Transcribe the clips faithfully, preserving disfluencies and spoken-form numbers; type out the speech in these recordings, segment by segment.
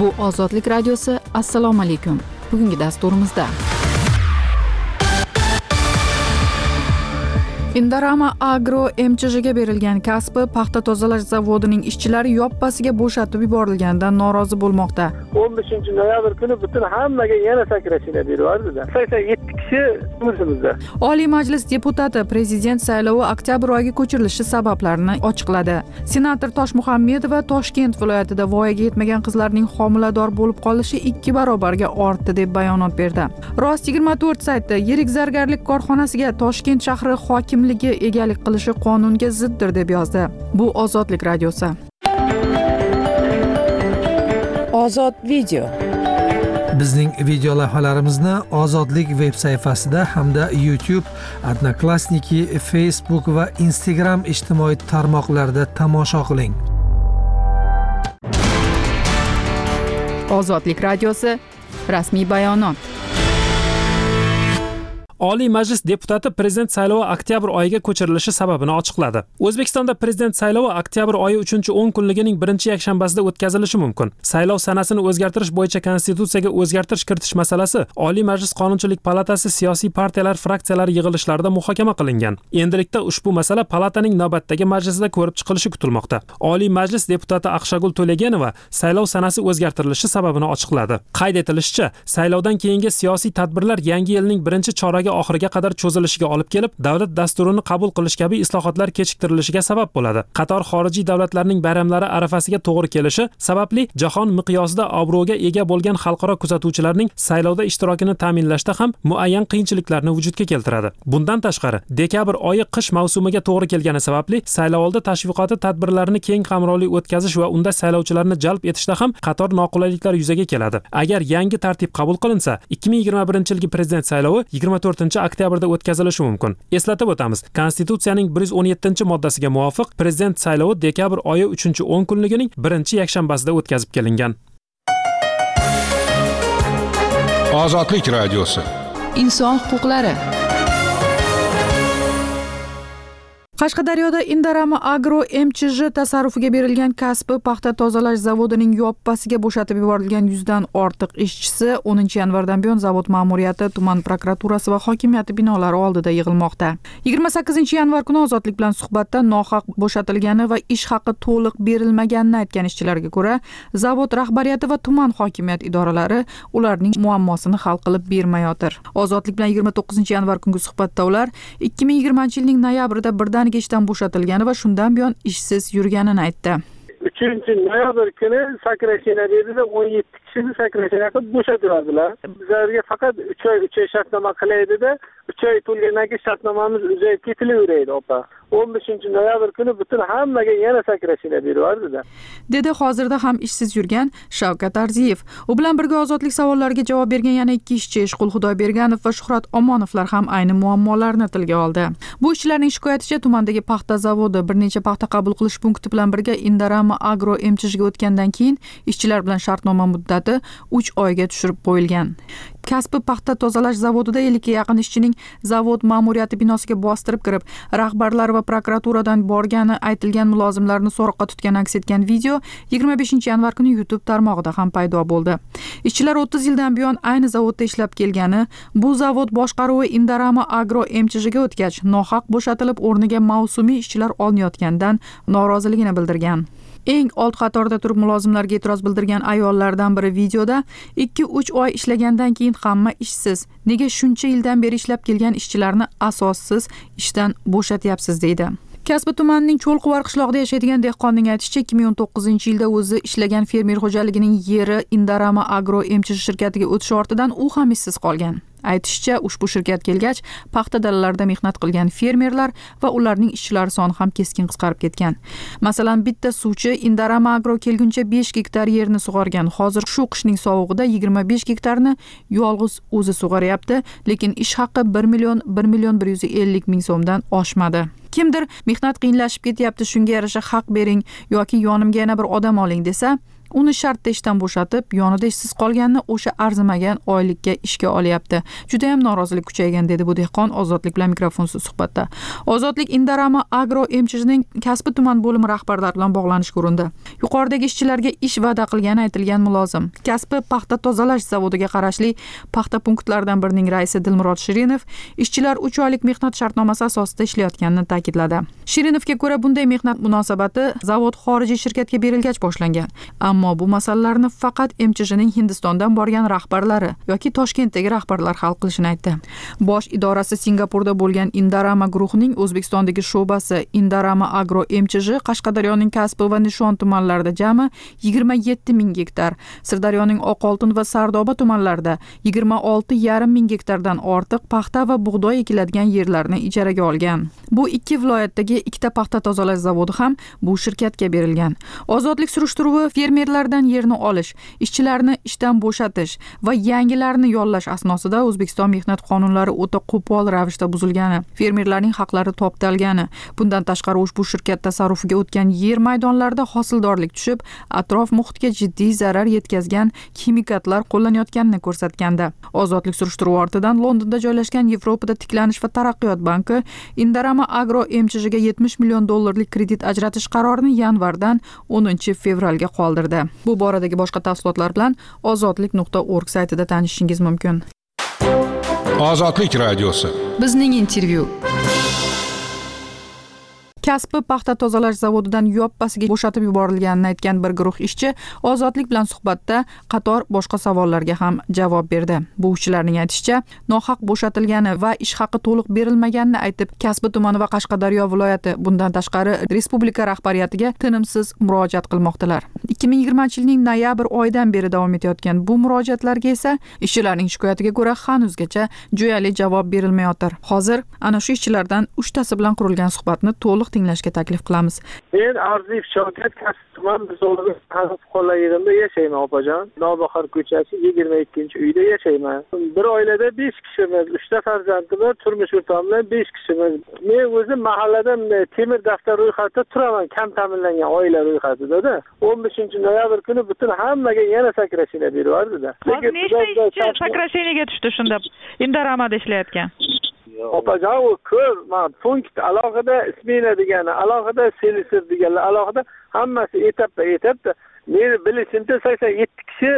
Bu Ozodlik radiosi. Assalomu alaykum. Bugungi dasturimizda Indorama Agro M C J'ga berilgan kasbi paxta tozalash zavodining ishchilari yoppasiga bo'shatib yuborilganidan norozi bo'lmoqda. o'n beshinchi noyabr kuni butun hammaga yana sakrashina beryapti-da. sakson yetti kishi o'zimizda. Oliy Majlis deputati prezident saylovi oktyabr oyiga ko'chirilishi sabablarini ochiqladi. Senator Toshmuhammedova Toshkent viloyatida voyaga yetmagan qizlarning homilador bo'lib qolishi ikki barobarga ortdi deb bayonot berdi. Rost yigirma to'rt saytida yirik zargarlik korxonasiga Toshkent shahri hokimligi egalik qilishi qonunga ziddir deb yozdi. Bu Ozodlik radiosi. Ozod video. Bizning video lavhalarimizni Ozodlik veb sayfasida hamda YouTube, Odnoklassniki, Facebook va Instagram ijtimoiy tarmoqlarida tomosha qiling. Ozodlik radiosi rasmiy bayonot. Oliy Majlis deputati prezident saylovi oktyabr oyiga ko'chirilishi sababini ochiqladi. O'zbekistonda prezident saylovi oktyabr oyi uchinchi o'n kunligining birinchi yakshanbasida o'tkazilishi mumkin. Saylov sanasini o'zgartirish bo'yicha konstitutsiyaga o'zgartirish kiritish masalasi Oliy Majlis Qonunchilik palatasi siyosiy partiyalar fraksiyalari yig'ilishlarida muhokama qilingan. Endilikda ushbu masala palataning navbatdagi majlisida ko'rib chiqilishi kutilmoqda. Oliy Majlis deputati Aqshagul To'laganova saylov sanasi o'zgartirilishi sababini ochiqladi. Qayd etilishicha, saylovdan keyingi siyosiy tadbirlar yangi yilning birinchi choragi oxiriga qadar cho'zilishiga olib kelib, davlat dasturini qabul qilish kabi islohotlar kechiktirilishiga sabab bo'ladi. Qator xorijiy davlatlarning bayramlari arafasiga to'g'ri kelishi sababli jahon miqyosida obro'ga ega bo'lgan xalqaro kuzatuvchilarning saylovda ishtirokini ta'minlashda ham muayyan qiyinchiliklarni vujudga keltiradi. Bundan tashqari, dekabr oyi qish mavsumiga to'g'ri kelgani sababli saylovoldi tashviqoti tadbirlarini keng qamrovli o'tkazish va unda saylovchilarni jalb etishda ham qator noqulayliklar yuzaga keladi. Agar yangi tartib qabul qilinsa, ikki ming yigirma birinchi yilgi prezident saylovi yigirma to'rtinchi oktyabrda o'tkazilishi mumkin. Eslatib o'tamiz, Konstitutsiyaning bir yuz o'n yettinchi moddasiga muvofiq prezident saylovi dekabr oyi uchinchi o'n kunligining birinchi yakshanbasida o'tkazib kelingan. Ozodlik radiosi. Inson huquqlari. Qashqadaryoda Indorama Agro M C J tasarrufiga berilgan kasbi paxta tozalash zavodining yoppasiga bo'shatib yuborilgan yuzdan ortiq ishchisi o'ninchi yanvardan buyon zavod ma'muriyati, tuman prokuraturasi va hokimiyati binolari oldida yig'ilmoqda. yigirma sakkizinchi yanvar kuni Ozodlik bilan suhbatda nohaq bo'shatilgani va ish haqi to'liq berilmaganini aytgan ishchilarga ko'ra, zavod rahbariyati va tuman hokimiyat idoralari ularning muammosini hal qilib bermayotir. Ozodlik bilan yigirma to'qqizinchi yanvar kungi suhbatda ular ikki ming yigirmanchi yilning noyabrida birdan ishdan bo'shatilgani va shundan buyon ishsiz yurganini aytdi. uchinchi noyabr kuni sakrashina dedida o'n yetti kishini sakrashina qilib bo'shatiradilar. Bizlarga faqat uch oy uch oy shartnoma qilaydida, uch oy to'lgandan keyin shartnomamiz uzayib ketilaveradi opa. o'n beshinchi noyabr kuni butun hammaga yana sakrashina beryapti-da. Dedi hozirda ham ishsiz yurgan Shavkat Arziyev. U bilan birga ozodlik savollariga javob bergan yana ikki ishchi Ishqul Xudoyberganov va Shuhrat Omonovlar ham ayni muammolarni tilga oldi. Bu ishchilarning shikoyaticha, tumandagi paxta zavodi bir necha paxta qabul qilish punkti bilan birga Indorama Agro M C J'ga o'tgandan keyin ishchilar bilan shartnoma muddati uch oyga tushirib qo'yilgan. Kasbi paxta tozalash zavodida ellikka yaqin ishchining zavod ma'muriyati binosiga bostirib kirib, rahbarlar va prokuraturadan borgani aytilgan mulozimlarni so'roqqa tutgan aks etgan video yigirma beshinchi yanvar kuni YouTube tarmog'ida ham paydo bo'ldi. Ishchilar o'ttiz yildan buyon ayni zavodda ishlab kelgani, bu zavod boshqaruvi Indorama Agro M C J'ga o'tgach, nohaq bo'shatilib o'rniga mavsumiy ishchilar olinayotganidan noroziligini bildirgan. Eng old qatorda turib mulozimlarga e'tiroz bildirgan ayollardan biri videoda ikki uch oy ishlagandan keyin hamma ishsiz. Nega shuncha yildan beri ishlab kelgan ishchilarni asossiz ishdan bo'shatyapsiz deydi. Kasbi tumanining Cho'lquvar qishlog'ida yashaydigan dehqonning aytishicha, ikki ming o'n to'qqizinchi yilda o'zi ishlagan fermer xo'jaligining yeri Indorama Agro M C J shirkatiga o'tishi ortidan u ham ishsiz qolgan. Aytishicha, ushbu shirkat kelgach, paxta dalalarida mehnat qilgan fermerlar va ularning ishchilari soni ham keskin qisqarib ketgan. Masalan, bitta suvchi Indorama Agro kelguncha besh gektar yerni sug'organ. Hozir shu qishning sovug'ida yigirma besh gektarni yolg'iz o'zi sug'oryapti, lekin ish haqi bir million bir million bir yuz ellik ming so'mdan oshmadi. Kimdir mehnat qiyinlashib ketyapti, shunga yarasha haq bering yoki yonimga yana bir odam oling desa, uni shartda ishdan bo'shatib, yonida ishsiz qolganini o'sha arzimagan oylikka ishga olyapti. Juda ham norozilik kuchaygan, dedi bu dehqon Ozodlik bilan mikrofonsiz suhbatda. Ozodlik Indorama Agro M C H'ning kasbi tuman bo'limi rahbarlari bilan bog'lanishga urindi. Yuqoridagi ishchilarga ish va'da qilgani aytilgan mulozim kasbi paxta tozalash zavodiga qarashli paxta punktlaridan birining raisi Dilmurod Shirinov ishchilar uch oylik mehnat shartnomasi asosida ishlayotganini ta'kidladi. Shirinovga ko'ra, bunday mehnat munosabati zavod xorijiy shirkatga berilgach boshlangan. Ammo bu masalalarni faqat M C H'ning Hindistondan borgan rahbarlari yoki Toshkentdagi rahbarlar hal qilishini aytdi. Bosh idorasi Singapurda bo'lgan Indorama guruhining O'zbekistondagi sho'basi Indorama Agro M C H Qashqadaryoning Kasbi va Nishon tumanlarida jami yigirma yetti ming gektar, Sirdaryoning Oqoltin va Sardoba tumanlarida yigirma olti yarim ming gektardan ortiq paxta va bug'doy ekiladigan yerlarni ijaraga olgan. Bu ikki viloyatdagi ikkita paxta tozalash zavodi ham bu shirkatga berilgan. Ozodlik surishtiruvi fermerlardan yerni olish, ishchilarni ishdan bo'shatish va yangilarni yollash asnosida O'zbekiston mehnat qonunlari o'ta qo'pol ravishda buzilgani, fermerlarning haqlari toptalgani, bundan tashqari ushbu shirkat tasarrufiga o'tgan yer maydonlarida hosildorlik tushib, atrof muhitga jiddiy zarar yetkazgan kimikatlar qo'llanayotganini ko'rsatganda. Ozodlik surishtiruvi ortidan Londonda joylashgan Yevropada tiklanish va taraqqiyot banki Indorama Agro M C H'ga yetmish million dollarlik kredit ajratish qarorini yanvardan o'ninchi fevralga qoldirdi. Bu boradagi boshqa tafsilotlar bilan ozodlik nuqta org saytida tanishishingiz mumkin. Ozodlik radiosi. Bizning intervyu. Kasbi paxta tozalash zavodidan yoppasiga bo'shatib yuborilganini aytgan bir guruh ishchi Ozodlik bilan suhbatda qator boshqa savollarga ham javob berdi. Bu ishchilarning aytishicha, nohaq bo'shatilgani va ish haqi to'liq berilmaganini aytib, Kasbi tumani va Qashqadaryo viloyati, bundan tashqari respublika rahbariyatiga tinimsiz murojaat qilmoqdalar. ikki ming yigirmanchi yilning noyabr oyidan beri davom etayotgan bu murojaatlarga esa ishchilarning shikoyatiga ko'ra hanuzgacha jo'yali javob berilmayotir. Hozir ana shu ishchilardan uchtasi bilan qurilgan suhbatni to'liq tinglashga taklif qilamiz. Men Arziyev Shavkat kasbi tuman bozorida fuqarolar yerimda yashayman, opajon. Nobahor ko'chasi yigirma ikkinchi uyda yashayman. Bir oilada besh kishimiz, uchta farzandim bor, turmush o'rtog'im bilan besh kishimiz. Men o'zim mahallada temir daftar ro'yxatida turaman, kam ta'minlangan oila ro'yxatida-da. o'n beshinchi noyabr kuni butun hammaga yana sakrashina beryapti-da. Lekin nechta ishchi sakrashinaga tushdi shunda Indoramada ishlayotgan? Opajon, u ko'p, mana punkt alohida smena degani, alohida selisir deganlar, alohida hammasi etapda, etapda. Meni bilishimcha sakson yetti kishi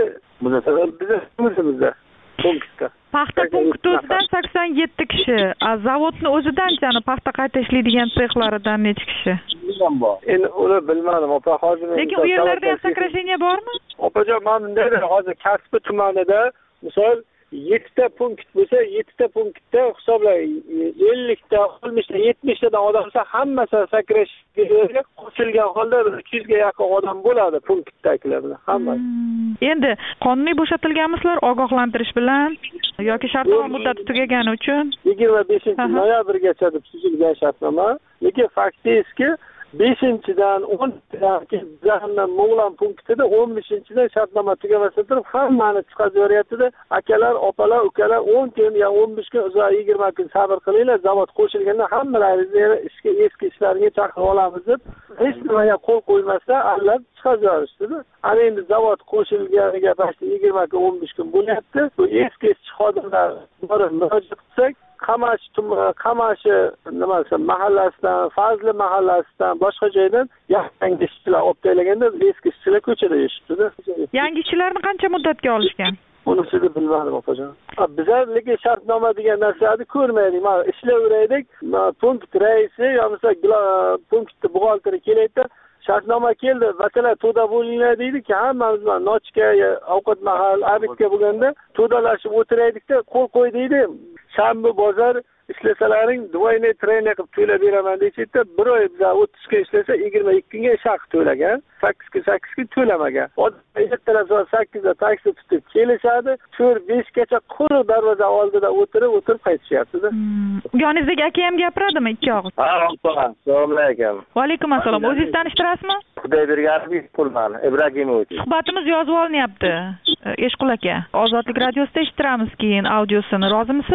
bizda punktda. Paxta punkti o'zidan sakson yetti kishi, zavodni o'zidan-chani paxta qayta ishlaydigan sexlaridan necha kishi? Endi uni bilmadim, opa, hozir. Lekin u yerlarda ham sakrashiniya bormi? Opajon, mana bunday hozir Kasbi tumanida, misol yettita punkt bo'lsa, yettita punktda hisobla ellikta, oltmishta, yetmishta odam bo'lsa, hammasi sakrash qo'shilgan holda uch yuzga yaqin odam bo'ladi punktdagilarlar, hammasi. Endi qonuniy bo'shatilganmisizlar ogohlantirish bilan yoki shartnoma muddati tugagani uchun? yigirma beshinchi noyabrgacha deb tuzilgan shartnoma, lekin faktiski beshinchidan o'ninchidan bizlarning Mo'g'lan punktida o'n beshinchidan shartnoma tugamasidan turib hammani chiqarib yuboryapti-da. Akalar, opalar, ukalar o'n kun yo o'n besh kun, uzoq yigirma kun sabr qilinglar, zavod qo'shilganda hammalaringizni ishga eski ishlaringga chaqirib olamiz deb hech nimaga qo'l qo'ymasdan allab chiqarib yuborishdi-da. Ana endi zavod qo'shilganiga bashta yigirma kun, o'n besh kun bo'lyapti. Bu eski ishchi xodimlar borib murojaat qilsak, Qamash Qamashi nima desam, mahallasidan, Fazli mahallasidan, boshqa joydan yangi ishchilar olib kelganda eski ishchilar ko'chada yashibdi-da. Yangi ishchilarni qancha muddatga olishgan? Unisini bilmadim, opajon. Bizlar lekin shartnoma degan narsani ko'rmaydik. Mana ishlayveraydik, punkt raisi yo'qsa punkt buxgalteri kelaydi. Shartnoma keldi, vakalar to'da bo'linglar deydi-ki, hammamiz bilan nochka, ovqat mahal, abidga bo'lganda to'dalashib o'tiraydik-da, qo'l qo'y deydi. Shanba bozor ishlasalaring двойный тренер qilib to'lab beraman deyishdi. Bir oy bizlar o'ttiz kun ishlasa yigirma ikki kunga ish haqi to'lagan. sakkiz kun sakkiz kun to'lamagan. Ertalab soat sakkizda taksi tutib kelishadi. to'rt besh gacha quruq darvoza oldida o'tirib, o'tirib qaytishyapti-da. Yoningizdagi aka ham gapiradimi ikki og'iz? Ha, assalomu alaykum. Va alaykum assalom. O'zingiz tanishtirasizmi? Xudoyberganov pulman, Ibragimovich. Suhbatimiz yozib olinyapti. Eshqul aka, Ozodlik radiosida eshittiramiz keyin audiosini. Rozimisiz?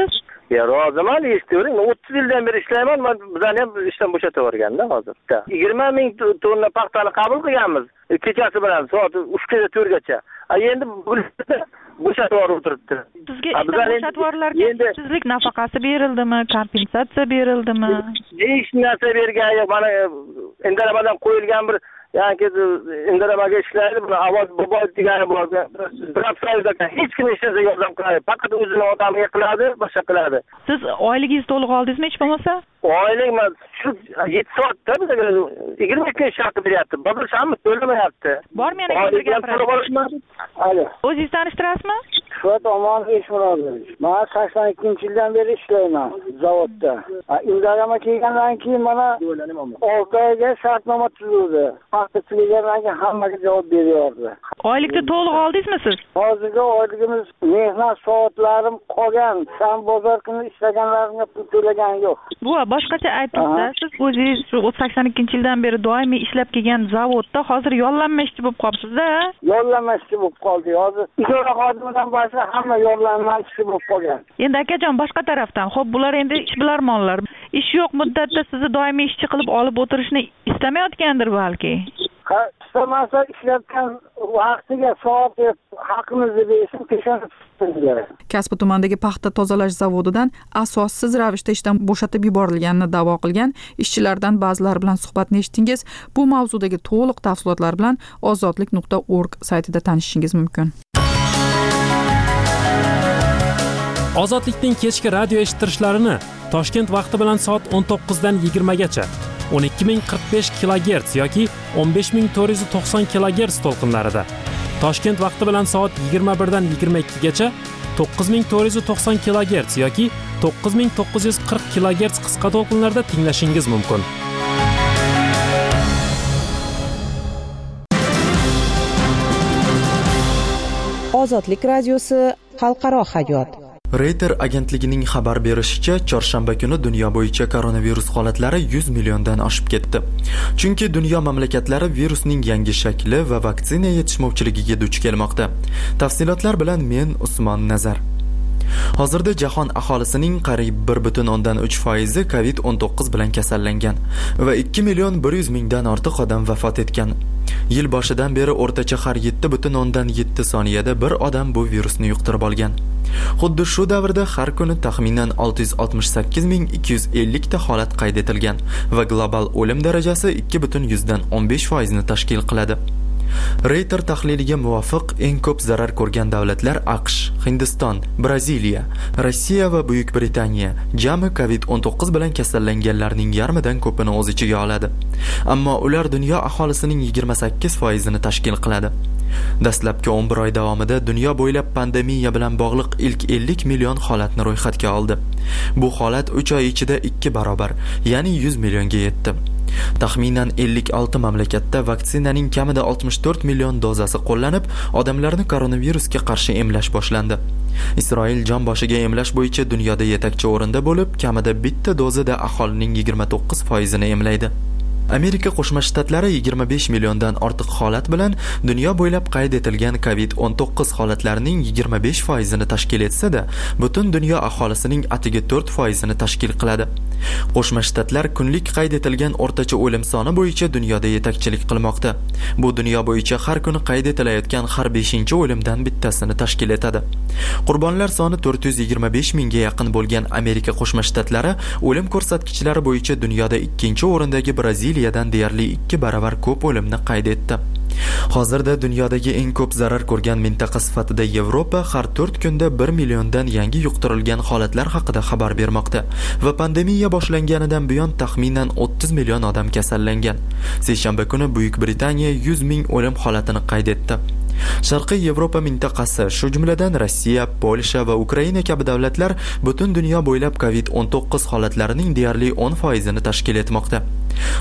Ya roziman, eshitavering. o'ttiz yildan beri ishlayman. Men bizani ham ishdan bo'shatib yuborganda hozir. yigirma ming tonna paxtani qabul qilganmiz. Kechasi bilan soat uchgacha to'rtgacha. Endi bo'shatib yuborib o'tiribdi. Sizga ishdan bo'shatvorlarga ishsizlik nafaqasi berildimi, kompensatsiya berildimi? Hech narsa bergan yo'q. Mana indaramadan qo'yilgan bir yani indiramaga ishlaydi, buni ovoz bobo degani bor. Profsayzda hech kim ishlasa yordam qiladi. Faqat o'zini odamiga qiladi, boshqa qiladi. Siz oyligingizni to'liq oldingizmi hech bo'lmasa? Oylik men shu yetti soatda bizga yigirma kun shart beryapti. Bozor shammi to'lamayapti. Bormi yana kimga gapirasiz? Alo. O'zingiz tanishtirasizmi? Shuhrat Omonov Eshmurodovich. Men sakson ikkinchi yildan beri ishlayman zavodda. Indarama kelgandan keyin mana olti oyga shartnoma tuzildi. Paxtachilarga hammaga javob beryapti. Oylikni to'liq oldingizmi siz? Hozirgi oyligimiz mehnat soatlarim qolgan. San bozor kuni ishlaganlarimga pul to'lagan yo'q. Bu boshqacha aytganda, siz o'zingiz shu sakson ikkinchi yildan beri doimiy ishlab kelgan zavodda hozir yollanma ishchi bo'lib qolibsiz-da? Yollanma ishchi bo'lib qoldi. Hozir ijara xodimidan boshqa hamma yollanma ishchi bo'lib qolgan. Endi akajon boshqa tarafdan, xo'p, bular endi ishbilarmonlar. Ish yo'q muddatda sizni doimiy ishchi qilib olib o'tirishni istamayotgandir balki. Ha, istamasa ishlatgan vaqtiga soat haqimizni bersin, peshona Kasbi tumandagi paxta tozalash zavodidan asossiz ravishda ishdan bo'shatib yuborilganini da'vo qilgan ishchilardan ba'zilari bilan suhbatni eshitdingiz. Bu mavzudagi to'liq tafsilotlar bilan ozodlik nuqta org saytida tanishishingiz mumkin. Ozodlikning kechki radio eshittirishlarini Toshkent vaqti bilan soat o'n to'qqiz dan yigirma gacha o'n ikki ming qirq besh kilogerts yoki o'n besh ming to'rt yuz to'qson kilogerts to'lqinlarida, Toshkent vaqti bilan soat yigirma bir dan yigirma ikki gacha to'qqiz ming to'rt yuz to'qson kilogerts yoki to'qqiz ming to'qqiz yuz qirq kilogerts qisqa to'lqinlarda tinglashingiz mumkin. Ozodlik radiosi xalqaro hayot. Reuters agentligining xabar berishicha, chorshanba kuni dunyo bo'yicha koronavirus holatlari yuz milliondan oshib ketdi. Chunki dunyo mamlakatlari virusning yangi shakli va vaksina yetishmovchiligiga duch kelmoqda. Tafsilotlar bilan men Usmon Nazar. Hozirda jahon aholisining qariyb bir butun o'ndan uch foizi covid o'n to'qqiz bilan kasallangan va ikki million bir yuz mingdan ortiq odam vafot etgan. Yil boshidan beri o'rtacha har yetti butun o'ndan yetti soniyada bir odam bu virusni yuqtirib olgan. Xuddi shu davrda har kuni taxminan olti yuz oltmish sakkiz ming ikki yuz ellik ta holat qayd etilgan va global o'lim darajasi ikki butun yuzdan o'n besh foiz ni tashkil qiladi. Reuters tahliliga muvofiq eng ko'p zarar ko'rgan davlatlar AQSh, Hindiston, Braziliya, Rossiya va Buyuk Britaniya jami covid o'n to'qqiz bilan kasallanganlarning yarmidan ko'pini o'z ichiga oladi. Ammo ular dunyo aholisining yigirma sakkiz foiz ni tashkil qiladi. Dastlabki o'n bir oy davomida dunyo bo'ylab pandemiya bilan bog'liq ilk ellik million holatni ro'yxatga oldi. Bu holat uch oy ichida ikki barobar, ya'ni yuz millionga yetdi. Taxminan ellik olti mamlakatda vaksinaning kamida oltmish to'rt million dozasi qo'llanib, odamlarni koronavirusga qarshi emlash boshlandi. Isroil jon boshiga emlash bo'yicha dunyoda yetakchi o'rinda bo'lib, kamida bitta dozada aholining yigirma to'qqiz foiz ni emlaydi. Amerika Qo'shma Shtatlari yigirma besh milliondan ortiq holat bilan dunyo bo'ylab qayd etilgan covid o'n to'qqiz holatlarining yigirma besh foiz ni tashkil etsa-da, butun dunyo aholisining atigi to'rt foiz ni tashkil qiladi. Qo'shma Shtatlar kunlik qayd etilgan o'rtacha o'lim soni bo'yicha dunyoda yetakchilik qilmoqda. Bu dunyo bo'yicha har kuni qayd etilayotgan har beshinchi o'limdan bittasini tashkil etadi. Qurbonlar soni to'rt yuz yigirma besh mingga yaqin bo'lgan Amerika Qo'shma Shtatlari o'lim ko'rsatkichlari bo'yicha dunyoda ikkinchi o'rindagi Braziliyadan deyarli ikki baravar ko'p o'limni qayd etdi. Hozirda dunyodagi eng ko'p zarar ko'rgan mintaqa sifatida Yevropa har to'rt kunda bir milliondan yangi yuqtirilgan holatlar haqida xabar bermoqda va pandemiya boshlanganidan buyon taxminan o'ttiz million odam kasallangan. Seshanba kuni Buyuk Britaniya yuz ming o'lim holatini qayd etdi. Sharqiy Yevropa mintaqasi, shu jumladan Rossiya, Polsha va Ukraina kabi davlatlar butun dunyo bo'ylab covid o'n to'qqiz holatlarining deyarli o'n foiz ni tashkil etmoqda.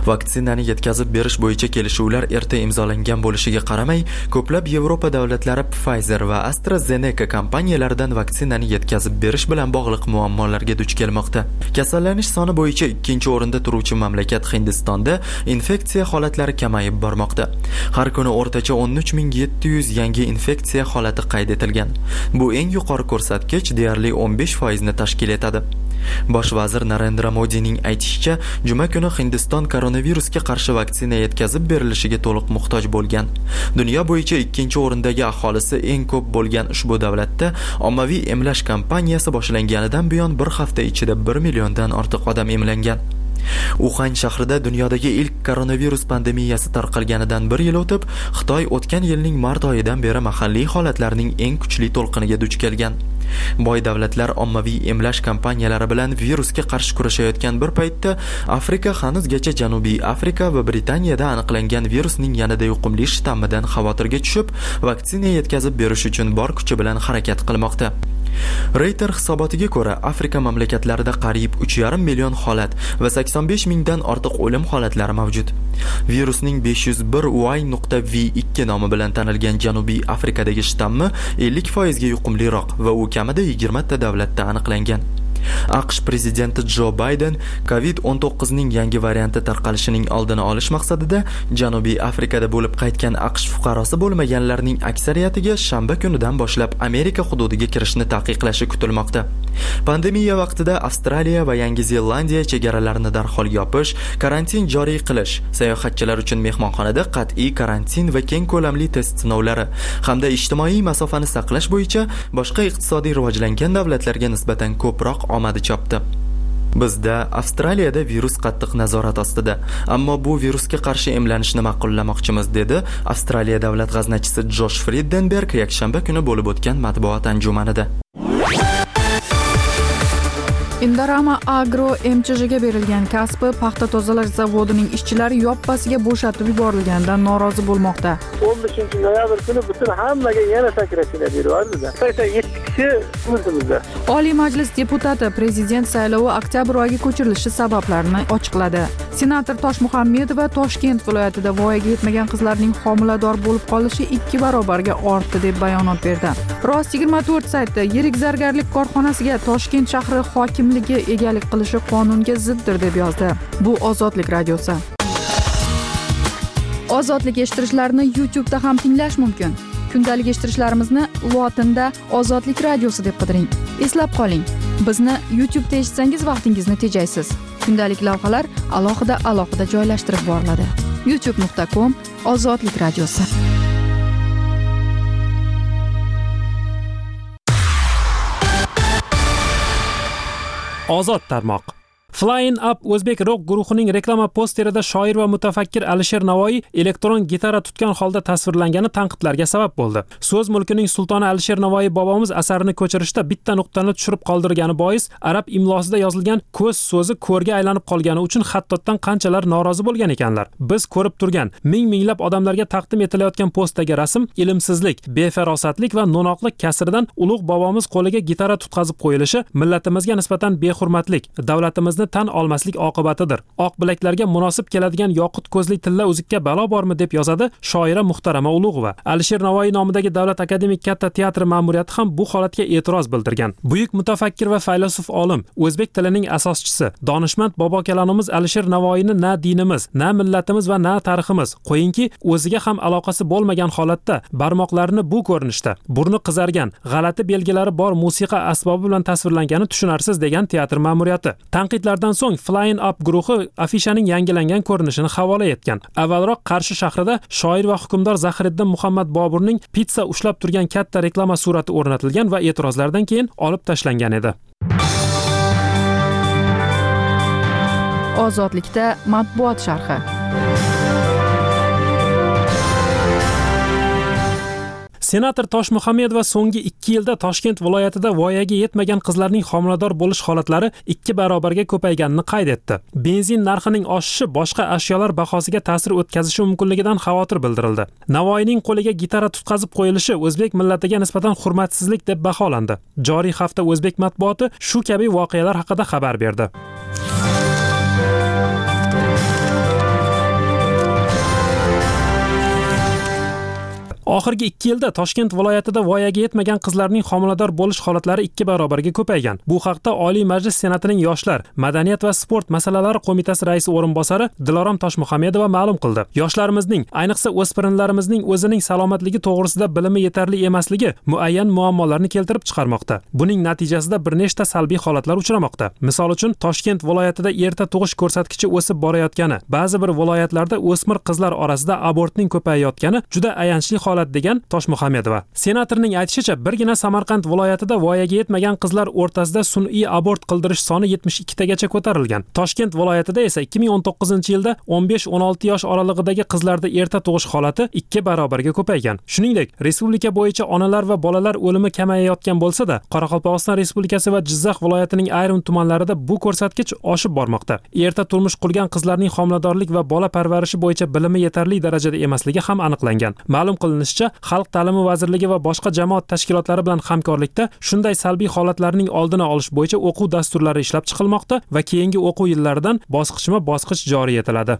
Vaksinani yetkazib berish bo'yicha kelishuvlar erta imzolangan bo'lishiga qaramay, ko'plab Yevropa davlatlari Pfizer va AstraZeneca kompaniyalaridan vaksinani yetkazib berish bilan bog'liq muammolarga duch kelmoqda. Kasallanish soni bo'yicha ikkinchi o'rinda turuvchi mamlakat Hindistonda infeksiya holatlari kamayib bormoqda. Har kuni o'rtacha o'n uch ming yetti yuz yangi infeksiya holati qayd etilgan. Bu eng yuqori ko'rsatkich, deyarli o'n besh foiz ni tashkil etadi. Bosh vazir Narendra Modining aytishicha, juma kuni Hindiston koronavirusga qarshi vaksina yetkazib berilishiga to'liq muhtoj bo'lgan. Dunyo bo'yicha ikkinchi o'rindagi aholisi eng ko'p bo'lgan ushbu davlatda ommaviy emlash kampaniyasi boshlanganidan buyon bir hafta ichida bir milliondan ortiq odam emlangan. Uxan shahrida dunyodagi ilk koronavirus pandemiyasi tarqalganidan bir yil o'tib, Xitoy o'tgan yilning mart oyidan beri mahalliy holatlarning eng kuchli to'lqiniga duch kelgan. Boy davlatlar ommaviy emlash kampaniyalari bilan virusga qarshi kurashayotgan bir paytda, Afrika hanuzgacha Janubiy Afrika va Britaniyada aniqlangan virusning yanada yuqumli shtammidan xavotirga tushib, vaksina yetkazib berish uchun bor kuchi bilan harakat qilmoqda. Reuters hisobotiga ko'ra, Afrika mamlakatlarida qariyb uch yarim million holat va sakson besh mingdan ortiq o'lim holatlari mavjud. Virusning besh yuz bir Y nuqta V ikki nomi bilan tanilgan Janubiy Afrikadagi shtammi ellik foiz ga yuqumliroq va u kamida yigirma ta davlatda aniqlangan. AQSh prezidenti Jo Bayden kovid o'n to'qqiz ning yangi varianti tarqalishining oldini olish maqsadida Janubiy Afrikada bo'lib qaytgan AQSh fuqarosi bo'lmaganlarning aksariyatiga shanba kunidan boshlab Amerika hududiga kirishni taqiqlashi kutilmoqda. Pandemiya vaqtida Avstraliya va Yangi Zelandiya chegaralarini darhol yopish, karantin joriy qilish, sayohatchilar uchun mehmonxonada qat'iy karantin va keng ko'lamli test sinovlari hamda ijtimoiy masofani saqlash bo'yicha boshqa iqtisodiy rivojlangan davlatlarga nisbatan ko'proq omadi chopdi. Bizda Avstraliyada virus qattiq nazorat ostida, ammo bu virusga qarshi emlanishni ma'qullamoqchimiz, dedi Avstraliya davlat g'aznachisi Josh Frydenberg yakshanba kuni bo'lib o'tgan matbuot anjumanida. Indorama Agro M Ch Jga berilgan kasbi paxta tozalash zavodining ishchilari yoppasiga bo'shatib yuborilganidan norozi bo'lmoqda. o'n beshinchi noyabr kuni butun hammaga yana sakrashini beryapti. sakson yetti kishi o'zimizda. Oliy Majlis deputati prezident saylovi oktyabr oyiga ko'chirilishi sabablarini ochiqladi. Senator Toshmuhammedova Toshkent viloyatida voyaga yetmagan qizlarning homilador bo'lib qolishi ikki barobarga ortdi deb bayonot berdi. Rost yigirma to'rt sayti yirik zargarlik korxonasiga Toshkent shahri hokimligi egalik qilishi qonunga ziddir deb yozdi. Bu Ozodlik radiosi. Ozodlik eshittirishlarni YouTube da ham tinglash mumkin. Kundalik eshittirishlarimizni lotinda Ozodlik radiosi deb qidiring. Eslab qoling, bizni YouTube da eshitsangiz vaqtingizni tejaysiz. Kundalik lavhalar alohida alohida joylashtirib boriladi. youtube nuqta com Ozodlik radiosi. Ozod tarmoq. Flying Up O'zbek rock guruhining reklama posterida shoir va mutafakkir Alisher Navoiy elektron gitara tutgan holda tasvirlangani tanqidlarga sabab bo'ldi. So'z mulkining sultoni Alisher Navoiy bobomiz asarini ko'chirishda bitta nuqtani tushirib qoldirgani bois arab imlosida yozilgan ko'z so'zi ko'rga aylanib qolgani uchun xattotdan qanchalar norozi bo'lgan ekanlar. Biz ko'rib turgan ming minglab odamlarga taqdim etilayotgan postdagi rasm ilmsizlik, befarosatlik va no'noqlik kasridan ulug' bobomiz qo'liga gitara tutqazib qo'yilishi millatimizga nisbatan behurmatlik, davlatimizni tan olmaslik oqibatidir. Oq bilaklarga munosib keladigan yoqut ko'zli tilla uzukka balo bormi deb yozadi shoira muhtarama Ulug'ova. Alisher Navoiy nomidagi Davlat akademik katta teatri ma'muriyati ham bu holatga e'tiroz bildirgan. Buyuk mutafakkir va faylasuf olim, o'zbek tilining asoschisi, donishmand bobokalonimiz Alisher Navoiyni na dinimiz, na millatimiz va na tariximiz, qo'yinki o'ziga ham aloqasi bo'lmagan holatda barmoqlarini bu ko'rinishda, burni qizargan, g'alati belgilari bor musiqa asbobi bilan tasvirlangani tushunarsiz degan teatr ma'muriyati. Tanqidlar dan so'ng Flying Up guruhi afishaning yangilangan ko'rinishini havola etgan. Avvalroq Qarshi shahrida shoir va hukmdor Zahiriddin Muhammad Boburning pitsa ushlab turgan katta reklama surati o'rnatilgan va e'tirozlardan keyin olib tashlangan edi. Ozodlikda matbuot sharhi. Senator Toshmuhammedova so'nggi ikki yilda Toshkent viloyatida voyaga yetmagan qizlarning homilador bo'lish holatlari ikki barobarga ko'payganini qayd etdi. Benzin narxining oshishi boshqa ashyolar bahosiga ta'sir o'tkazishi mumkinligidan xavotir bildirildi. Navoiyning qo'liga gitara tutqazib qo'yilishi o'zbek millatiga nisbatan hurmatsizlik deb baholandi. Joriy hafta o'zbek matbuoti shu kabi voqealar haqida xabar berdi. Oxirgi ikki yilda Toshkent viloyatida voyaga yetmagan qizlarning homilador bo'lish holatlari ikki barobarga ko'paygan. Bu haqda Oliy Majlis Senatining Yoshlar, madaniyat va sport masalalari qo'mitasi raisi o'rinbosari Dilorom Toshmuhamedova ma'lum qildi. Yoshlarimizning, ayniqsa o'spirinlarimizning o'zining salomatligi to'g'risida bilimi yetarli emasligi muayyan muammolarni keltirib chiqarmoqda. Buning natijasida bir nechta salbiy holatlar uchramoqda. Misol uchun, Toshkent viloyatida erta tug'ish ko'rsatkichi o'sib borayotgani, ba'zi bir viloyatlarda o'smir qizlar orasida abortning ko'payayotgani juda ayanchli holat degan Toshmuhamedova. Senatorning aytishicha, birgina Samarqand viloyatida voyaga yetmagan qizlar o'rtasida sun'iy abort qildirish soni yetmish ikki tagacha ko'tarilgan. Toshkent viloyatida esa ikki ming o'n to'qqizinchi yilda o'n besh o'n olti yosh oralig'idagi qizlarda erta tug'ish holati ikki barobarga ko'paygan. Shuningdek, respublika bo'yicha onalar va bolalar o'limi kamayayotgan bo'lsa-da, Qoraqalpog'iston Respublikasi va Jizzax viloyatining ayrim tumanlarida bu ko'rsatkich oshib bormoqda. Erta turmush qurgan qizlarning homiladorlik va bola parvarishi bo'yicha bilimi yetarli darajada emasligi ham aniqlangan. Ma'lum qilinishicha, Xalq ta'limi vazirligi va boshqa jamoat tashkilotlari bilan hamkorlikda shunday salbiy holatlarning oldini olish bo'yicha o'quv dasturlari ishlab chiqilmoqda va keyingi o'quv yillaridan bosqichma-bosqich joriy etiladi.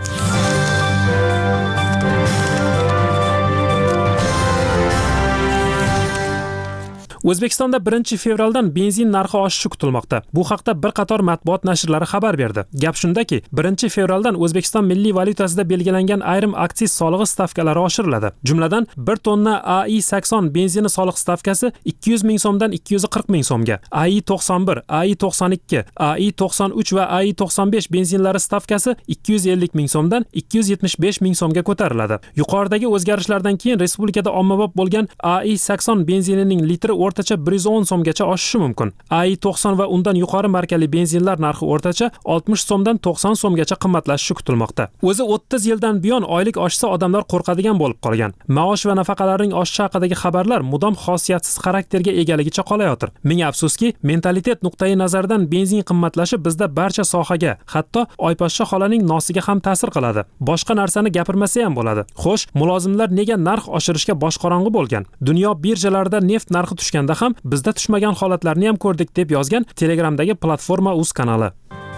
O'zbekistonda birinchi fevraldan benzin narxi oshishi kutilmoqda. Bu haqda bir qator matbuot nashrlari xabar berdi. Gap shundaki, birinchi fevraldan O'zbekiston milliy valyutasida belgilangan ayrim aksiz solig'i stavkalari oshiriladi. Jumladan, bir tonna A I sakson benzini soliq stavkasi ikki yuz ming so'mdan ikki yuz qirq ming so'mga, A I to'qson bir, A I to'qson ikki, A I to'qson uch va A I to'qson besh benzinlari stavkasi ikki yuz ellik ming so'mdan ikki yuz yetmish besh ming so'mga ko'tariladi. Yuqoridagi o'zgarishlardan keyin respublikada ommabop bo'lgan A I sakson benzinining litri o'rtacha bir yuz o'n so'mgacha oshishi mumkin. A I to'qson va undan yuqori markali benzinlar narxi o'rtacha oltmish so'mdan to'qson so'mgacha qimmatlashishi kutilmoqda. O'zi o'ttiz yildan buyon oylik oshsa odamlar qo'rqadigan bo'lib qolgan. Maosh va nafaqalarning oshishi haqidagi xabarlar mudom xosiyatsiz xarakterga egaligicha qolayotir. Ming afsuski, mentalitet nuqtai nazaridan benzin qimmatlashi bizda barcha sohaga, hatto Oyposhsha xolaning nosiga ham ta'sir qiladi. Boshqa narsani gapirmasa ham bo'ladi. Xo'sh, mulozimlar nega narx oshirishga boshqorong'i bo'lgan? Dunyo birjalarida neft narxi tushganda ham bizda tushmagan holatlarni ham ko'rdik, deb yozgan Telegramdagi platforma uz kanali.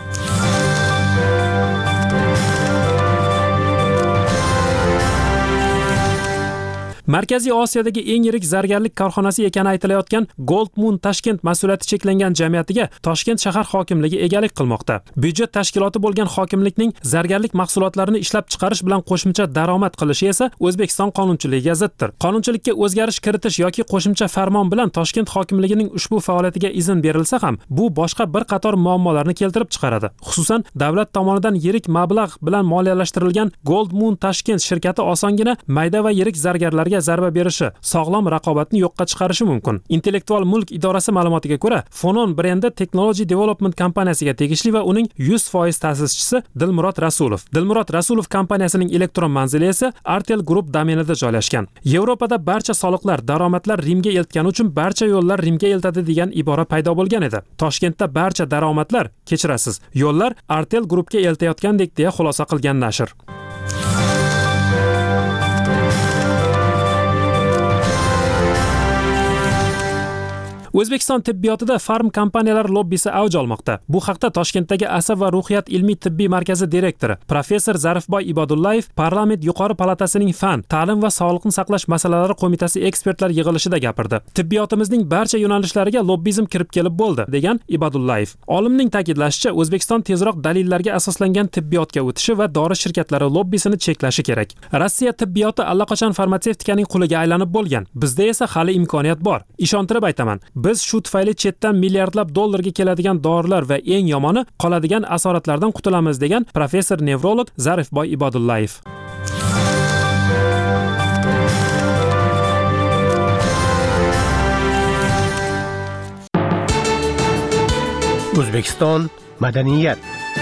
Markaziy Osiyodagi eng yirik zargarlik korxonasi ekani aytilayotgan Gold Moon Tashkent mas'uliyati cheklangan jamiyatiga Toshkent shahar hokimligi egalik qilmoqda. Byudjet tashkiloti bo'lgan hokimlikning zargarlik mahsulotlarini ishlab chiqarish bilan qo'shimcha daromad qilishi esa O'zbekiston qonunchiligiga ziddir. Qonunchilikka o'zgarish kiritish yoki qo'shimcha farmon bilan Toshkent hokimligining ushbu faoliyatiga izn berilsa ham, bu boshqa bir qator muammolarni keltirib chiqaradi. Xususan, davlat tomonidan yirik mablag' bilan moliyalashtirilgan Gold Moon Tashkent shirkati osongina mayda va yirik zargarlarga zarba berishi, sog'lom raqobatni yo'qqa chiqarishi mumkin. Intellektual mulk idorasi ma'lumotiga ko'ra, Fonon brendi Technology Development kompaniyasiga tegishli va uning yuz foiz ta'sischisi Dilmurod Rasulov. Dilmurod Rasulov kompaniyasining elektron manzili esa Artel Group domenida joylashgan. Yevropada barcha soliqlar, daromadlar Rimga eltgani uchun barcha yo'llar Rimga eltadi degan ibora paydo bo'lgan edi. Toshkentda barcha daromadlar, kechirasiz, yo'llar Artel Groupga eltayotgandek deya xulosa qilgan nashr. O'zbekiston tibbiyotida farm kompaniyalar lobbisi avj olmoqda. Bu haqda Toshkentdagi Asab va ruhiyat ilmiy tibbiy markazi direktori professor Zarifboy Ibodullayev Parlament yuqori palatasining fan, ta'lim va sog'liqni saqlash masalalari qo'mitasi ekspertlar yig'ilishida gapirdi. Tibbiyotimizning barcha yo'nalishlariga lobbizm kirib kelib bo'ldi, degan Ibodullayev. Olimning ta'kidlashicha, O'zbekiston tezroq dalillarga asoslangan tibbiyotga o'tishi va dori shirkatlari lobbisini cheklashi kerak. Rossiya tibbiyoti allaqachon farmatsevtikaning quliga aylanib bo'lgan. Bizda esa hali imkoniyat bor. Ishontirib aytaman. Biz shu tufayli chetdan milliardlab dollarga keladigan dorilar va eng yomoni qoladigan asoratlardan qutulamiz, degan professor nevrolog Zarifboy Ibodullayev. O'zbekiston madaniyat.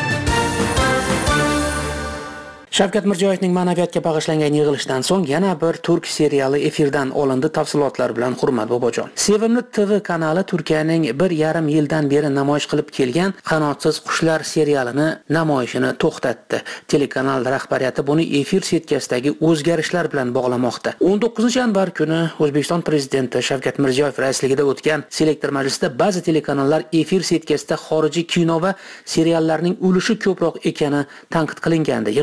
Shavkat Mirziyoyevning ma'naviyatga bag'ishlangan yig'ilishdan so'ng yana bir turk seriali efirdan olindi. Tafsilotlar bilan Hurmat Bobojon. Sevimli T V kanali Turkiyaning bir yarim yildan beri namoyish qilib kelgan Qanotsiz qushlar serialini namoyishini to'xtatdi. Telekanal rahbariyati buni efir setkasidagi o'zgarishlar bilan bog'lamoqda. o'n to'qqizinchi yanvar kuni O'zbekiston prezidenti Shavkat Mirziyoyev raisligida o'tgan selektor majlisida ba'zi telekanallar efir setkasida xorijiy kino va seriallarning ulushi ko'proq ekani tanqid qilingandi. Yig'ilishda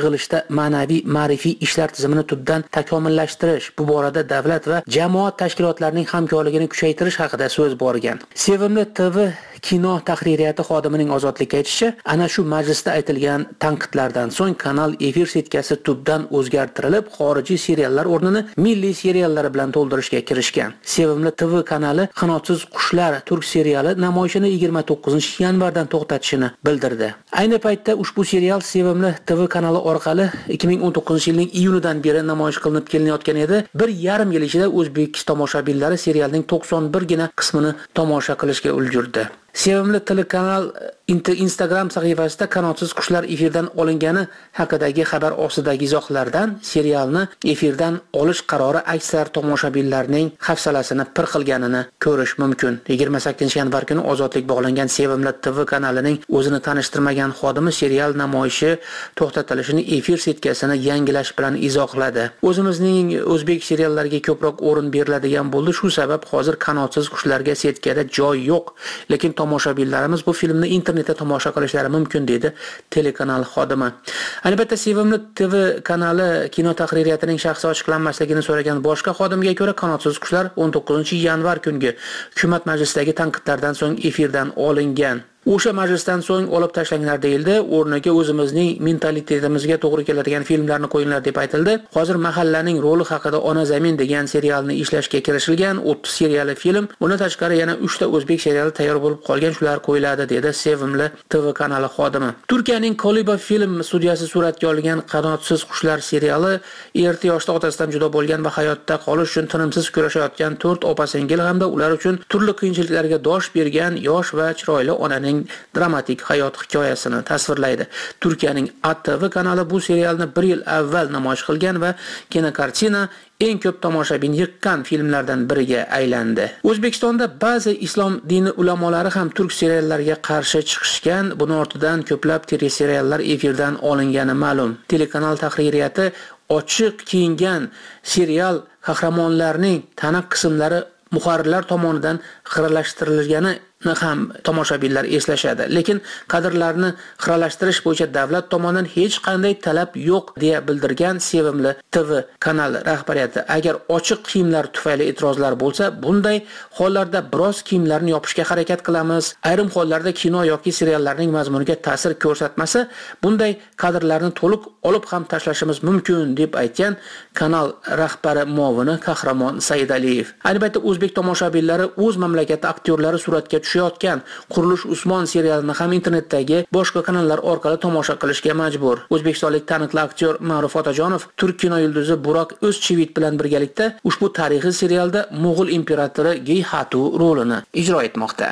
ma'naviy ma'rifiy ishlar tizimini tubdan takomillashtirish, bu borada davlat va jamoat tashkilotlarining hamkorligini kuchaytirish haqida so'z borgan. Sevimli T V kino tahririyati xodimining Ozodlikka aytishicha, ana shu majlisda aytilgan tanqidlardan so'ng kanal efir setkasi tubdan o'zgartirilib, xorijiy seriallar o'rnini milliy seriallar bilan to'ldirishga kirishgan. Sevimli T V kanali Qanotsiz qushlar turk seriali namoyishini yigirma to'qqizinchi yanvardan to'xtatishini bildirdi. Ayni paytda ushbu serial Sevimli T V kanali orqali ikki ming o'n to'qqizinchi yilning iyunidan beri namoyish qilinib kelinayotgan edi. Bir yarim yil ichida o'zbek tomoshabinlari serialning to'qson bir gina qismini tomosha qilishga ulgurdi. Sevimli telekanal Instagram sahifasida Qanotsiz qushlar efirdan olingani haqidagi xabar ostidagi izohlardan serialni efirdan olish qarori aksar tomoshabinlarning hafsalasini pir qilganini ko'rish mumkin. yigirma sakkizinchi yanvar kuni Ozodlik bog'langan Sevimli T V kanalining o'zini tanishtirmagan xodimi serial namoyishi to'xtatilishini efir setkasini yangilash bilan izohladi. O'zimizning o'zbek seriallariga ko'proq o'rin beriladigan bo'ldi. Shu sabab hozir Qanotsiz qushlarga setkada joy yo'q. Lekin tomoshabinlarimiz bu filmni internetda tomosha qilishlari mumkin dedi telekanal xodimi. Albatta Sevimli T V kanali kino tahririyatining shaxsi ochiqlanmasligini so'ragan boshqa xodimga ko'ra Qanotsiz qushlar o'n to'qqizinchi yanvar kungi hukumat majlisidagi tanqidlardan so'ng efirdan olingan. O'sha majlisdan so'ng olib tashlanglar deyildi, o'rniga o'zimizning mentalitetimizga to'g'ri keladigan filmlarni qo'yinglar deb aytildi. Hozir Mahallaning roli haqida Ona zamin degan serialni ishlashga kirishilgan, o'ttiz seriyali film. Bundan tashqari yana uchta o'zbek seriali tayyor bo'lib qolgan, shular qo'yiladi dedi Sevimli T V kanali xodimi. Turkiyaning Koliba film studiyasi suratga olgan Qanotsiz qushlar seriali erta yoshda otasidan judo bo'lgan va hayotda qolish uchun tinimsiz kurashayotgan to'rt opa-singil hamda ular uchun turli qiyinchiliklarga dosh bergan yosh va chiroyli onaning dramatik hayot hikoyasini tasvirlaydi. Turkiyaning A T V kanali bu serialni bir yil avval namoyish qilgan va kinokartina eng ko'p tomoshabin yiqqan filmlardan biriga aylandi. O'zbekistonda ba'zi islom dini ulamolari ham turk seriallariga qarshi chiqishgan. Buni ortidan ko'plab teleseriallar efirdan olingani ma'lum. Telekanal tahririyati ochiq kiyingan serial qahramonlarining tana qismlari muharrirlar tomonidan xiralashtirilgani ham tomoshabinlar eslashadi. Lekin kadrlarni xiralashtirish bo'yicha davlat tomonidan hech qanday talab yo'q deya bildirgan Sevimli T V kanali rahbariyati. Agar ochiq kiyimlar tufayli e'tirozlar bo'lsa, bunday hollarda biroz kiyimlarni yopishga harakat qilamiz. Ayrim hollarda kino yoki seriallarning mazmuniga ta'sir ko'rsatmasa, bunday kadrlarni to'liq olib ham tashlashimiz mumkin deb aytgan kanal rahbari muovini Qahramon Saidaliyev. Albatta o'zbek tomoshabinlari o'z mamlakati aktyorlari suratga tushayotgan Qurilish Usmon serialini ham internetdagi boshqa kanallar orqali tomosha qilishga majbur. O'zbekistonlik taniqli aktyor Ma'ruf Otajonov turk kino yulduzi Burak O'zchivit bilan birgalikda ushbu tarixiy serialda Mo'g'ul imperatori Geyhatu rolini ijro etmoqda.